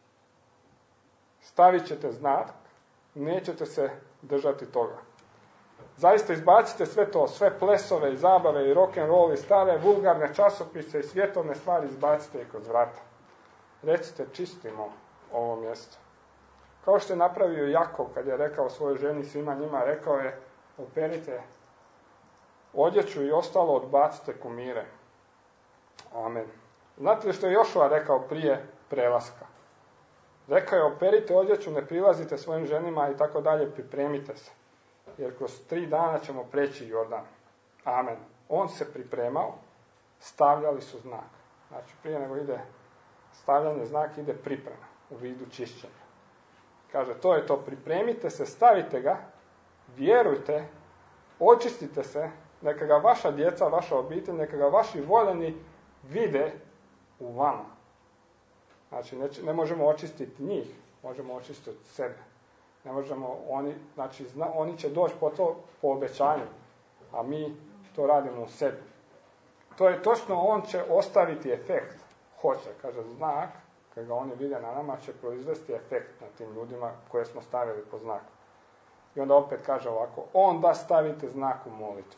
Stavit ćete znak, nećete se držati toga. Zaista izbacite sve to, sve plesove i zabave i rock'n'roll i stare vulgarne časopise i svjetovne stvari, izbacite ih kroz vrata. Recite, čistimo ovo mjesto. Kao što je napravio Jakov kad je rekao svojoj ženi, svima njima, rekao je, operite odjeću i ostalo odbacite kumire. Amen. Znate li što je Jošua rekao prije prelaska? Rekao je, operite odjeću, ne prilazite svojim ženima i tako dalje, pripremite se. Jer kroz tri dana ćemo preći Jordan. Amen. On se pripremao, stavljali su znak. Znači, prije nego ide stavljanje znaka, ide priprema u vidu čišćenja. Kaže, to je to, pripremite se, stavite ga, vjerujte, očistite se, neka ga vaša djeca, vaša obitelj, neka ga vaši voljeni vide u vama. Znači, ne, ne možemo očistiti njih, možemo očistiti sebe. Ne možemo, oni, znači, zna, oni će doći po to, po obećanju, a mi to radimo u sebi. To je točno, on će ostaviti efekt. Hoće, kaže, znak, kad ga oni vide na nama, će proizvesti efekt na tim ljudima koje smo stavili po znaku. I onda opet kaže ovako, onda stavite znak u molitvi.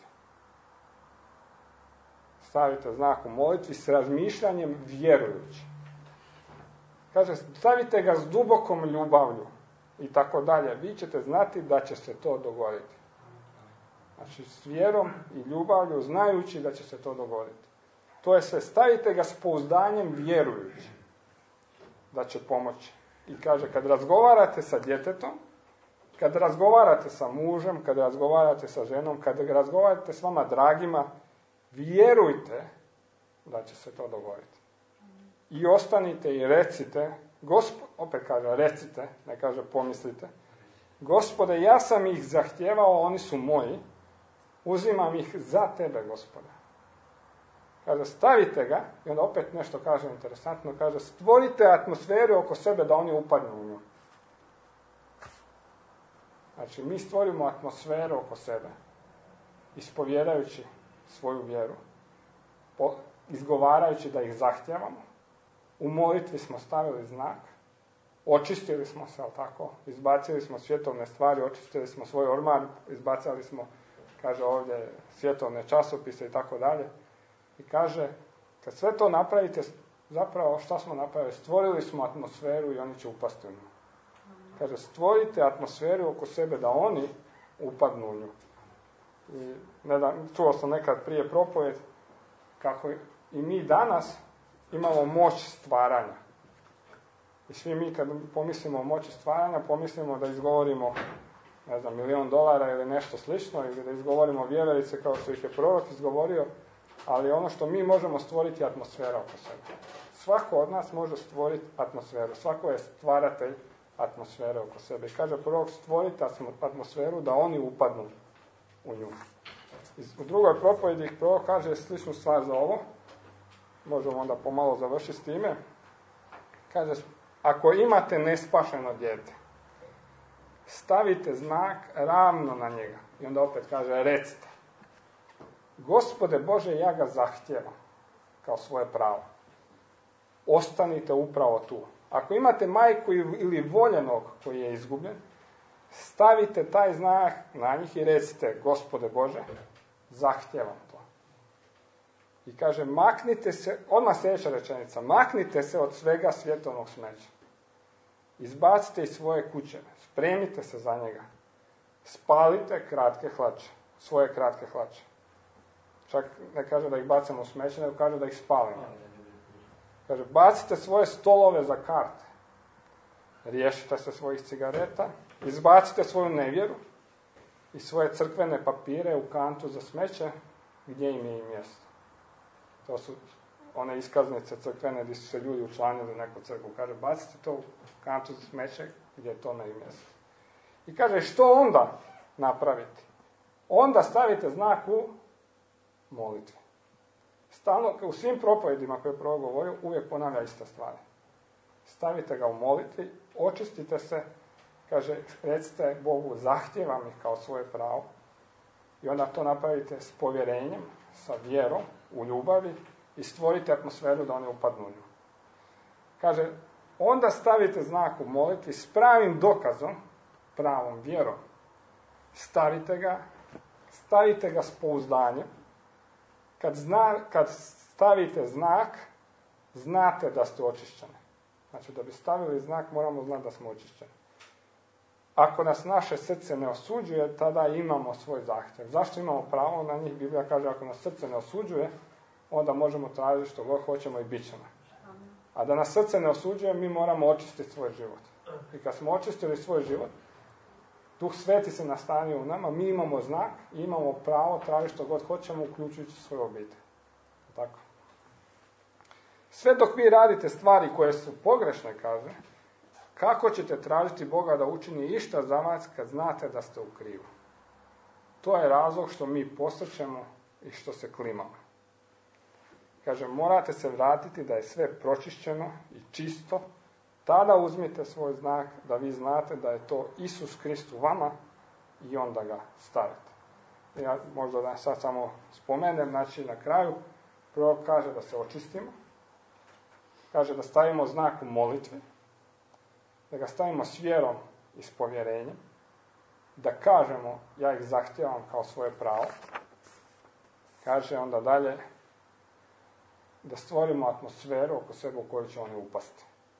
Stavite znak u molitvi s razmišljanjem vjerujući. Kaže, stavite ga s dubokom ljubavlju i tako dalje. Vi ćete znati da će se to dogoditi. Znači, s vjerom i ljubavlju, znajući da će se to dogoditi. To je sve, stavite ga s pouzdanjem vjerujući da će pomoći. I kaže, kad razgovarate sa djetetom, kad razgovarate sa mužem, kad razgovarate sa ženom, kad razgovarate s vama dragima, vjerujte da će se to dogoditi. I ostanite i recite, Gospod, opet kaže recite, ne kaže pomislite, Gospode, ja sam ih zahtijevao, oni su moji, uzimam ih za tebe, Gospode. Kaže, stavite ga, i onda opet nešto kaže interesantno, kaže, stvorite atmosferu oko sebe da oni upadnu u nju. Znači, mi stvorimo atmosferu oko sebe, ispovjedajući svoju vjeru, izgovarajući da ih zahtijevamo, u molitvi smo stavili znak, očistili smo se, ali tako, izbacili smo svjetovne stvari, očistili smo svoj ormar, izbacili smo, kaže ovdje, svjetovne časopise i tako dalje. I kaže, kad sve to napravite, zapravo šta smo napravili? Stvorili smo atmosferu i oni će upasti u nju. Kaže, stvorite atmosferu oko sebe da oni upadnu u nju. I, ne da, čuo sam nekad prije propovjed, kako i mi danas imamo moć stvaranja. I svi mi kad pomislimo o moći stvaranja, pomislimo da izgovorimo, ne znam, milion dolara ili nešto slično, ili da izgovorimo vjeverice kao što ih je prorok izgovorio, ali ono što mi možemo stvoriti je atmosfera oko sebe. Svako od nas može stvoriti atmosferu. Svako je stvaratelj atmosfere oko sebe. I kaže prorok, stvorite atmosferu da oni upadnu u nju. U drugoj propovjedi prorok kaže sličnu stvar za ovo. Možemo onda pomalo završiti s time. Kaže, ako imate nespašeno dijete, stavite znak ravno na njega. I onda opet kaže, recite, Gospode Bože, ja ga zahtijevam. kao svoje pravo. Ostanite upravo tu. Ako imate majku ili voljenog koji je izgubljen, stavite taj znak na njih i recite, Gospode Bože, zahtijevam to. I kaže, maknite se, odmah sljedeća rečenica, maknite se od svega svjetovnog smeća. Izbacite iz svoje kuće, spremite se za njega. Spalite kratke hlače, svoje kratke hlače. Čak ne kaže da ih bacamo u smeće, nego kaže da ih spalimo. Kaže, bacite svoje stolove za karte. Riješite se svojih cigareta, izbacite svoju nevjeru i svoje crkvene papire u kantu za smeće, gdje im je i mjesto. To su one iskaznice crkvene gdje su se ljudi učlanili u neku crkvu. Kaže, bacite to u kantu za smeće, gdje je tome i mjesto. I kaže, što onda napraviti? Onda stavite znak u molitvi. Stalno, u svim propovedima koje je prvo govorio, uvijek ponavlja ista stvar. Stavite ga u molitvi, očistite se, kaže, recite Bogu, zahtijevam ih kao svoje pravo. I onda to napravite s povjerenjem, sa vjerom, u ljubavi i stvorite atmosferu da oni upadnu u nju. Kaže, onda stavite znak u molitvi s pravim dokazom, pravom vjerom. Stavite ga, stavite ga s pouzdanjem. Kad, zna, kad stavite znak, znate da ste očišćeni. Znači, da bi stavili znak, moramo znati da smo očišćeni. Ako nas naše srce ne osuđuje, tada imamo svoj zahtjev. Zašto imamo pravo na njih? Biblija kaže, ako nas srce ne osuđuje, onda možemo tražiti što god hoćemo i bit ćemo. A da nas srce ne osuđuje, mi moramo očistiti svoj život. I kad smo očistili svoj život, Duh Sveti se nastanio u nama, mi imamo znak i imamo pravo tražiti što god hoćemo, uključujući svoju obitelj. Tako. Sve dok vi radite stvari koje su pogrešne, kaže, kako ćete tražiti Boga da učini išta za vas kad znate da ste u krivu? To je razlog što mi posrćemo i što se klimamo. Kaže, morate se vratiti da je sve pročišćeno i čisto. Tada uzmite svoj znak da vi znate da je to Isus Krist u vama i onda ga stavite. Ja možda da sad samo spomenem, znači na kraju prorok kaže da se očistimo, kaže da stavimo znak u molitvi, da ga stavimo s vjerom i s povjerenjem, da kažemo ja ih zahtijevam kao svoje pravo. Kaže onda dalje da stvorimo atmosferu oko sebe u koju će oni upasti.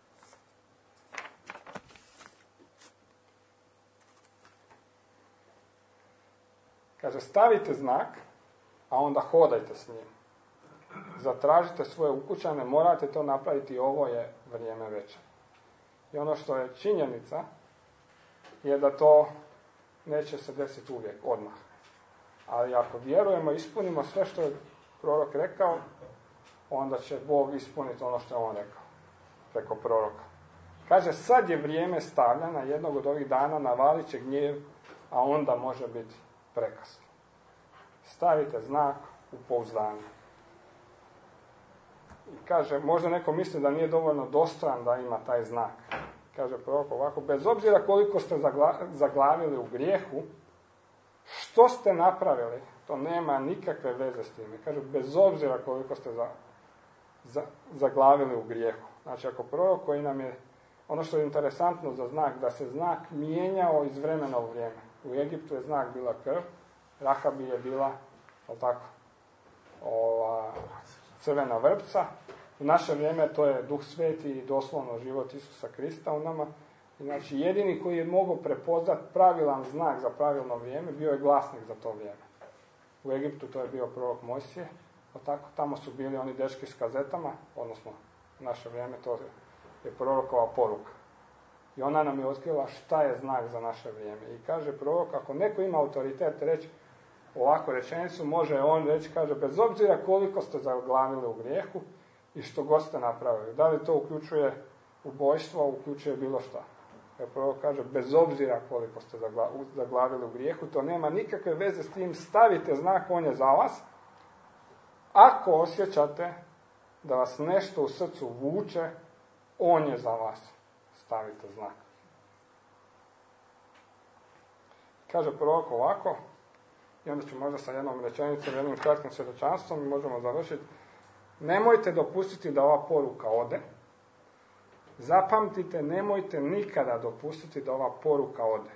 Kaže, stavite znak, a onda hodajte s njim. Zatražite svoje ukućane, morate to napraviti, ovo je vrijeme večer. I ono što je činjenica je da to neće se desiti uvijek, odmah. Ali ako vjerujemo, ispunimo sve što je prorok rekao, onda će Bog ispuniti ono što je on rekao preko proroka. Kaže, sad je vrijeme stavljanja, jednog od ovih dana navalit će gnjev, a onda može biti prekasno. Stavite znak u pouzdanje. I kaže, možda neko misli da nije dovoljno dostojan da ima taj znak. Kaže prorok ovako, bez obzira koliko ste zaglavili u grijehu, što ste napravili, to nema nikakve veze s time. Kaže, bez obzira koliko ste za, za, zaglavili u grijehu. Znači, ako prorok koji nam je, ono što je interesantno za znak, da se znak mijenjao iz vremena u vrijeme. U Egiptu je znak bila krv, Rahabi je bila, ali tako, ova, crvena vrpca. U naše vrijeme to je Duh Sveti i doslovno život Isusa Krista u nama. Znači, jedini koji je mogao prepoznat pravilan znak za pravilno vrijeme, bio je glasnik za to vrijeme. U Egiptu to je bio prorok Mojsije, tako, tamo su bili oni dečki s kazetama, odnosno u naše vrijeme to je prorokova poruka. I ona nam je otkrila šta je znak za naše vrijeme. I kaže prorok, ako neko ima autoritet reći ovakvu rečenicu, može on reći, kaže, bez obzira koliko ste zaglavili u grijehu i što god ste napravili. Da li to uključuje ubojstvo, uključuje bilo šta. Jer prorok kaže, bez obzira koliko ste zaglavili u grijehu, to nema nikakve veze s tim, stavite znak, on je za vas. Ako osjećate da vas nešto u srcu vuče, on je za vas. Stavite znak. Kaže prorok ovako, i onda ću možda sa jednom rečenicom, jednim kratkim svjedočanstvom i možemo završiti. Nemojte dopustiti da ova poruka ode. Zapamtite, nemojte nikada dopustiti da ova poruka ode.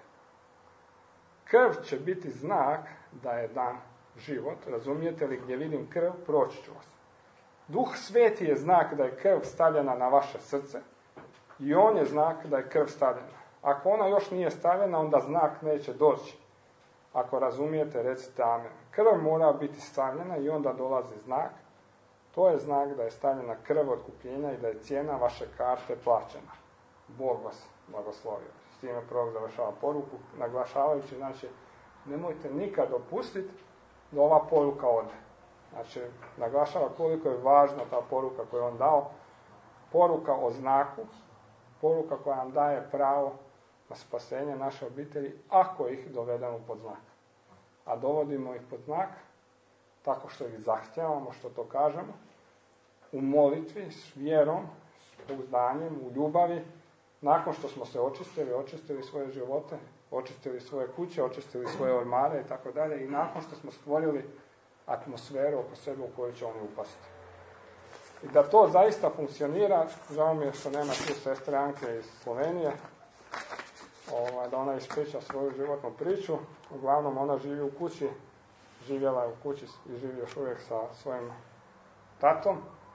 Krv će biti znak da je dan život. Razumijete li, gdje vidim krv, proći ću vas. Duh Sveti je znak da je krv stavljena na vaše srce i on je znak da je krv stavljena. Ako ona još nije stavljena, onda znak neće doći. Ako razumijete, recite amen. Krv mora biti stavljena i onda dolazi znak. To je znak da je stavljena krv otkupljenja i da je cijena vaše karte plaćena. Bog vas blagoslovio. S time prorok završava poruku, naglašavajući, znači, nemojte nikad dopustiti da ova poruka ode. Znači, naglašava koliko je važna ta poruka koju je on dao. Poruka o znaku, poruka koja nam daje pravo na spasenje naše obitelji, ako ih dovedemo pod znak. A dovodimo ih pod znak tako što ih zahtijevamo, što to kažemo, u molitvi, s vjerom, s pouzdanjem, u ljubavi, nakon što smo se očistili, očistili svoje živote, očistili svoje kuće, očistili svoje ormare i tako dalje, i nakon što smo stvorili atmosferu oko sebe u kojoj će oni upasti. I da to zaista funkcionira, žao mi je što nema tu sestre Anke iz Slovenije, ovaj, da ona ispriča svoju životnu priču. Uglavnom ona živi u kući, živjela je u kući i živi još uvijek sa svojim tatom.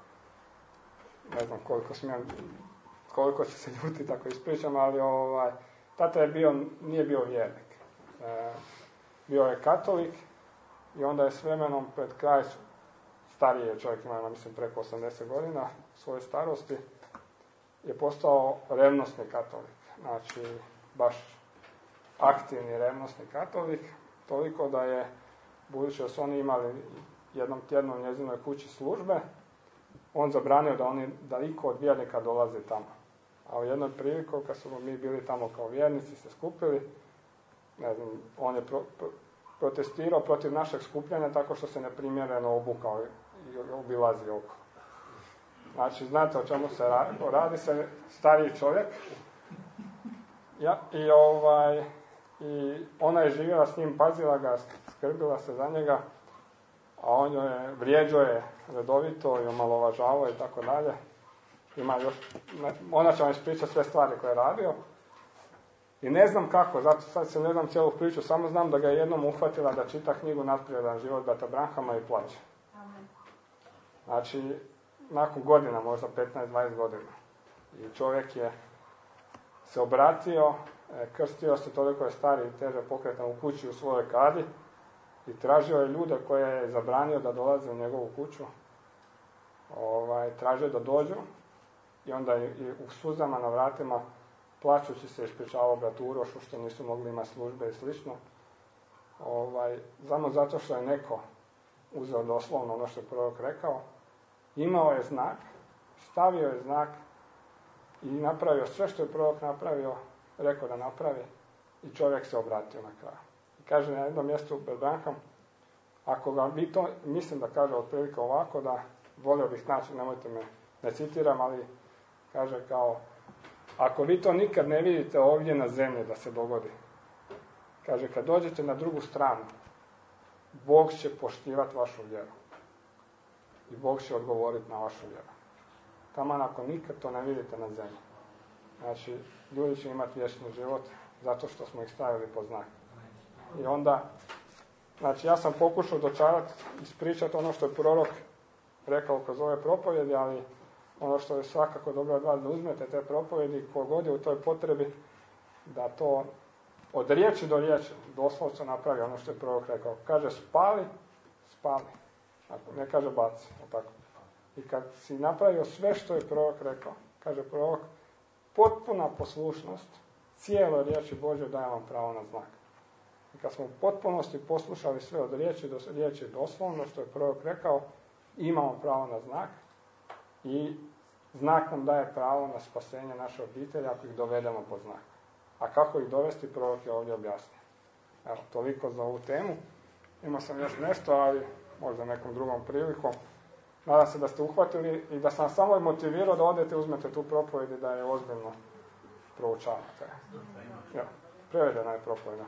Ne znam koliko smijem, koliko će se ljutiti ako ispričam, ali ovaj, tata je bio, nije bio vjernik. E, bio je katolik i onda je s vremenom pred kraj, stariji je čovjek, ima mislim preko osamdeset godina, svoje starosti, je postao revnosni katolik. Znači, baš aktivni revnosni katolik, toliko da je, budući da su oni imali jednom tjednom u njezinoj kući službe, on zabranio da oni, da iko od vjernika dolazi tamo. A u jednoj priliku, kad smo mi bili tamo kao vjernici, se skupili, ne znam, on je pro, pro, protestirao protiv našeg skupljanja tako što se neprimjereno obukao i obilazi oko. Znači, znate o čemu se radi? Radi se stariji čovjek, ja, i, ovaj, i ona je živjela s njim, pazila ga, skrbila se za njega, a on je vrijeđao je redovito i omalovažavao i tako dalje. Ima još, ne, ona će vam ispričati sve stvari koje je radio. I ne znam kako, zato sad se ne znam cijelu priču, samo znam da ga je jednom uhvatila da čita knjigu Nadprirodan život brata Branhama i plaće. Znači, nakon godina, možda petnaest dvadeset godina. I čovjek je se obratio, krstio se, toliko je stari i teže pokretan u kući u svojoj kadi i tražio je ljude koje je zabranio da dolaze u njegovu kuću. Ovaj, tražio da dođu i onda je i u suzama na vratima, plačući se, ispričavao bratu Urošu što nisu mogli imati službe i slično. Ovaj, samo zato što je neko uzeo doslovno ono što je prorok rekao, imao je znak, stavio je znak i napravio sve što je prorok napravio, rekao da napravi, i čovjek se obratio na kraju. I kaže na jednom mjestu pred Branham, ako ga vi to, mislim da kaže otprilike ovako, da volio bih znači, nemojte me, ne citiram, ali kaže kao, ako vi to nikad ne vidite ovdje na zemlji da se dogodi, kaže, kad dođete na drugu stranu, Bog će poštivati vašu vjeru. I Bog će odgovoriti na vašu vjeru. Taman ako nikad to ne vidite na zemlji. Znači, ljudi će imati vječni život zato što smo ih stavili pod znak. I onda, znači, ja sam pokušao dočarati, ispričati ono što je prorok rekao kroz ove propovjedi, ali ono što je svakako dobro od vas da uzmete te propovjedi, kogod je u toj potrebi, da to od riječi do riječi doslovce napravi ono što je prorok rekao. Kaže spali, spali. Ne kaže baci. Tako. I kad si napravio sve što je prorok rekao, kaže prorok, potpuna poslušnost cijeloj riječi Božje daje vam pravo na znak. I kad smo u potpunosti poslušali sve od riječi do riječi doslovno što je prorok rekao, imamo pravo na znak i znak nam daje pravo na spasenje naše obitelji ako ih dovedemo pod znak. A kako ih dovesti, prorok je ovdje objasnio. Evo, toliko za ovu temu. Imao sam još nešto, ali možda nekom drugom prilikom. Nadam se da ste uhvatili i da sam samo motivirao da odete, uzmete tu propovjed i da je ozbiljno proučavate. Ja, prevedena je propovjeda.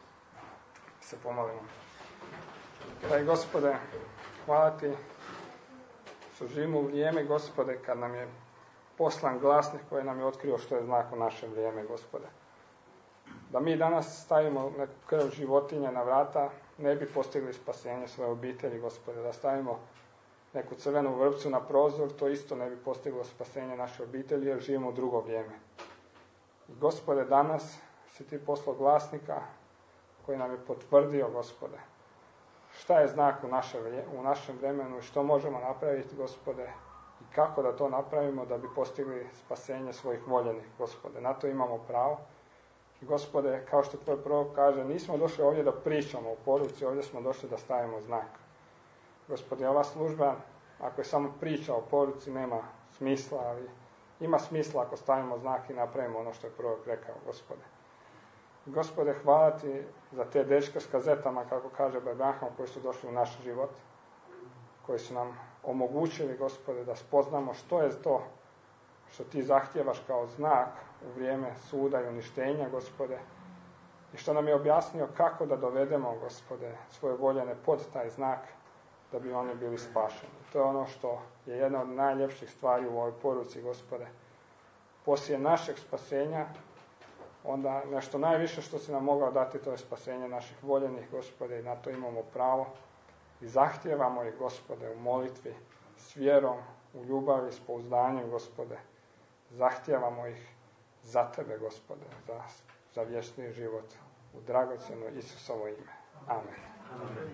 Se pomolimo. Daj Gospode, hvala ti što živimo u vrijeme, Gospode, kad nam je poslan glasnik koji nam je otkrio što je znak u našem vrijeme, Gospode. Da mi danas stavimo neku krv životinje na vrata, ne bi postigli spasenje svoje obitelji, Gospode. Da stavimo neku crvenu vrpcu na prozor, to isto ne bi postiglo spasenje naše obitelji, jer živimo u drugo vrijeme. I, Gospode, danas si ti poslao glasnika koji nam je potvrdio, Gospode, šta je znak u, naše, u našem vremenu i što možemo napraviti, Gospode, i kako da to napravimo da bi postigli spasenje svojih voljenih, Gospode. Na to imamo pravo. I, Gospode, kao što tvoj prorok kaže, nismo došli ovdje da pričamo o poruci, ovdje smo došli da stavimo znak. Gospode, ova služba, ako je samo priča o poruci, nema smisla, ali ima smisla ako stavimo znak i napravimo ono što je prorok rekao, Gospode. Gospode, hvala ti za te dečke s kazetama, kako kaže Abraham, koji su došli u naš život, koji su nam omogućili, Gospode, da spoznamo što je to što ti zahtijevaš kao znak u vrijeme suda i uništenja, Gospode, i što nam je objasnio kako da dovedemo, Gospode, svoje voljene pod taj znak, da bi oni bili spašeni. To je ono što je jedna od najljepših stvari u ovoj poruci, Gospode. Poslije našeg spasenja, onda nešto najviše što si nam mogao dati, to je spasenje naših voljenih, Gospode, i na to imamo pravo. I zahtijevamo ih, Gospode, u molitvi, s vjerom, u ljubavi, s pouzdanjem, Gospode. Zahtijevamo ih za tebe, Gospode, za, za vječni život, u dragocjeno Isusovo ime. Amen. Amen.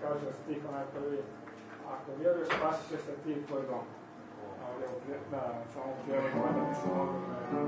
kaže stih onaj prvi, ako vjeruješ, spasit će se ti i tvoj dom. Ali da, samo u prijevodu, da bi se mogli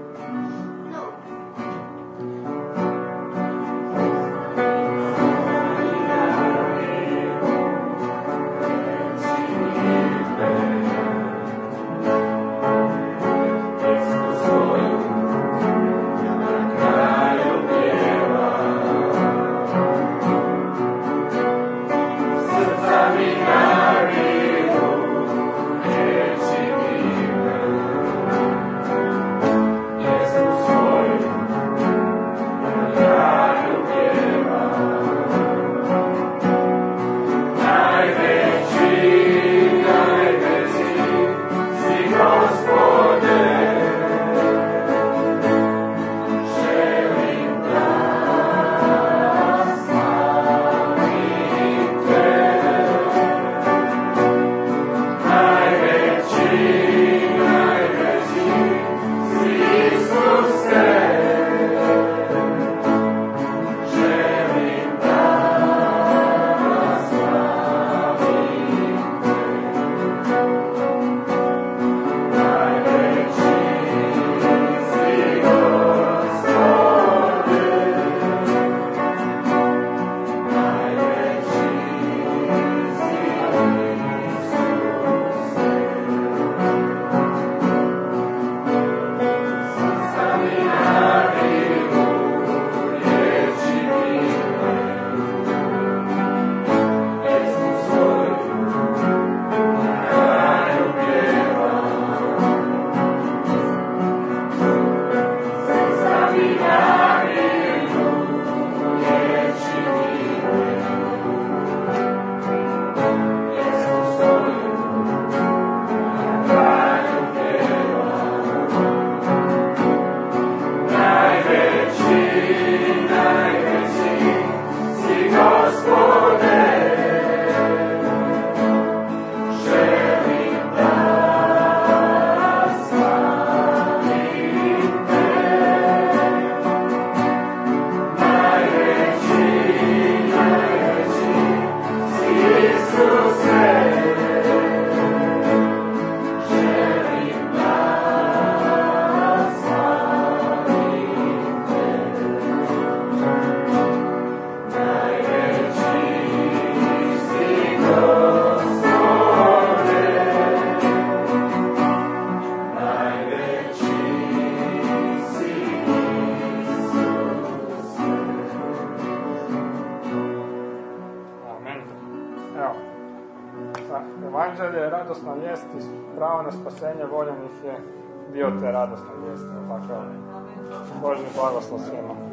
Evanđelje, radosna vijest i pravo na spasenje voljenih je dio te radosne vijesti. Tako, Božji blagoslov svima.